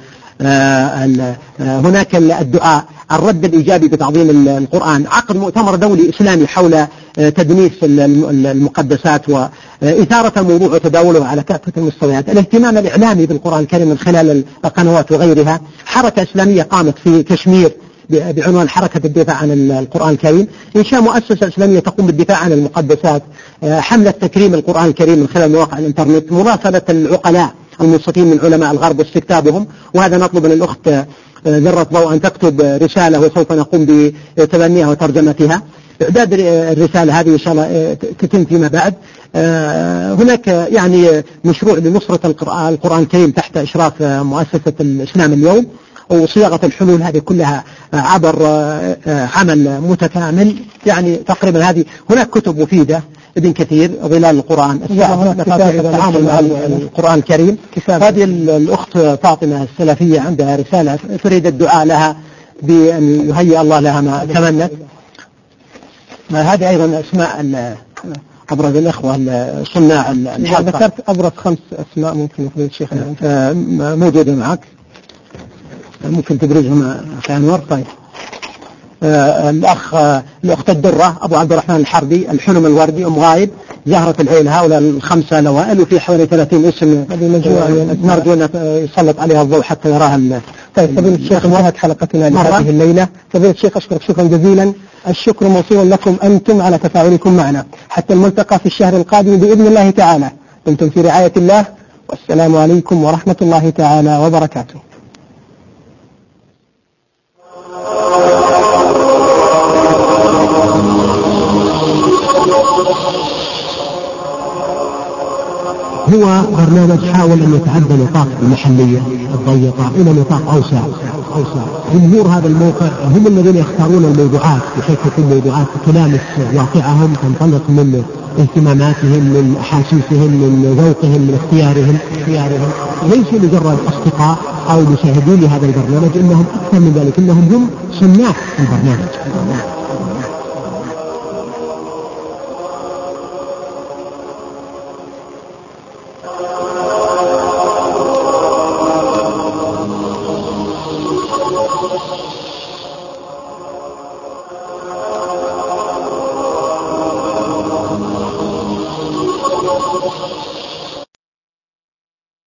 هناك الدعاء، الرد الإيجابي بتعظيم القرآن، عقد مؤتمر دولي إسلامي حول تدنيس المقدسات وإثارة الموضوع وتداوله على كافة المستويات. الاهتمام الإعلامي بالقرآن الكريم من خلال القنوات وغيرها. حركة إسلامية قامت في كشمير بعنوان حركة الدفاع عن القرآن الكريم. إنشاء مؤسسة إسلامية تقوم بالدفاع عن المقدسات. حملة تكريم القرآن الكريم من خلال مواقع الإنترنت. مراسلة العقلاء المنصفين من علماء الغرب واستكتابهم، وهذا نطلب من الأخت ذرة ضوء أن تكتب رسالة وسوف نقوم بتبنيها وترجمتها. إعداد الرسالة هذه إن شاء الله تتم فيما بعد. هناك يعني مشروع لنصرة القرآن الكريم تحت إشراف مؤسسة الإسلام اليوم، وصياغة الحلول هذه كلها عبر عمل متكامل. يعني تقريبا هذه هناك كتب مفيدة، ابن كثير، ظلال القرآن، التعامل مع القرآن الكريم. هذه الأخت فاطمة السلفية عندها رسالة تريد الدعاء لها بأن يهيئ الله لها ما تمنت. هذه أيضا أسماء أبرز الأخوة صناع الحلقة. ذكرت أبرز خمس أسماء ممكن يفضل الشيخ موجودة معك، ممكن تبرزهم في أنور. طيب الأخ الأخت الدرة أبو عبد الرحمن الحربي، الحلم الوردي، أم غايب، زهرة العين، هؤلاء الخمسة الأوائل، وفي حوالي ثلاثين اسم نرجو أن يسلط عليها الضوء حتى يراها. طيب فضيلة الشيخ، انتهت حلقتنا لهذه الليلة. فضيلة الشيخ أشكرك شكرا جزيلا. الشكر موصول لكم أنتم على تفاعلكم معنا. حتى الملتقى في الشهر القادم بإذن الله تعالى. دمتم في رعاية الله، والسلام عليكم ورحمة الله تعالى وبركاته. هو برنامج حاول أن يتعدى نطاق المحلية الضيقة إلى نطاق أوسع أوسع. جمهور هذا الموقع هم الذين يختارون الموضوعات بحيث تكون موضوعات تلامس واقعهم، تنطلق من اهتماماتهم، من أحاسيسهم، من ذوقهم، من اختيارهم اختيارهم ليسوا مجرد أصدقاء أو مشاهدين لهذا البرنامج، إنهم أكثر من ذلك، إنهم هم صناع البرنامج. Thank you.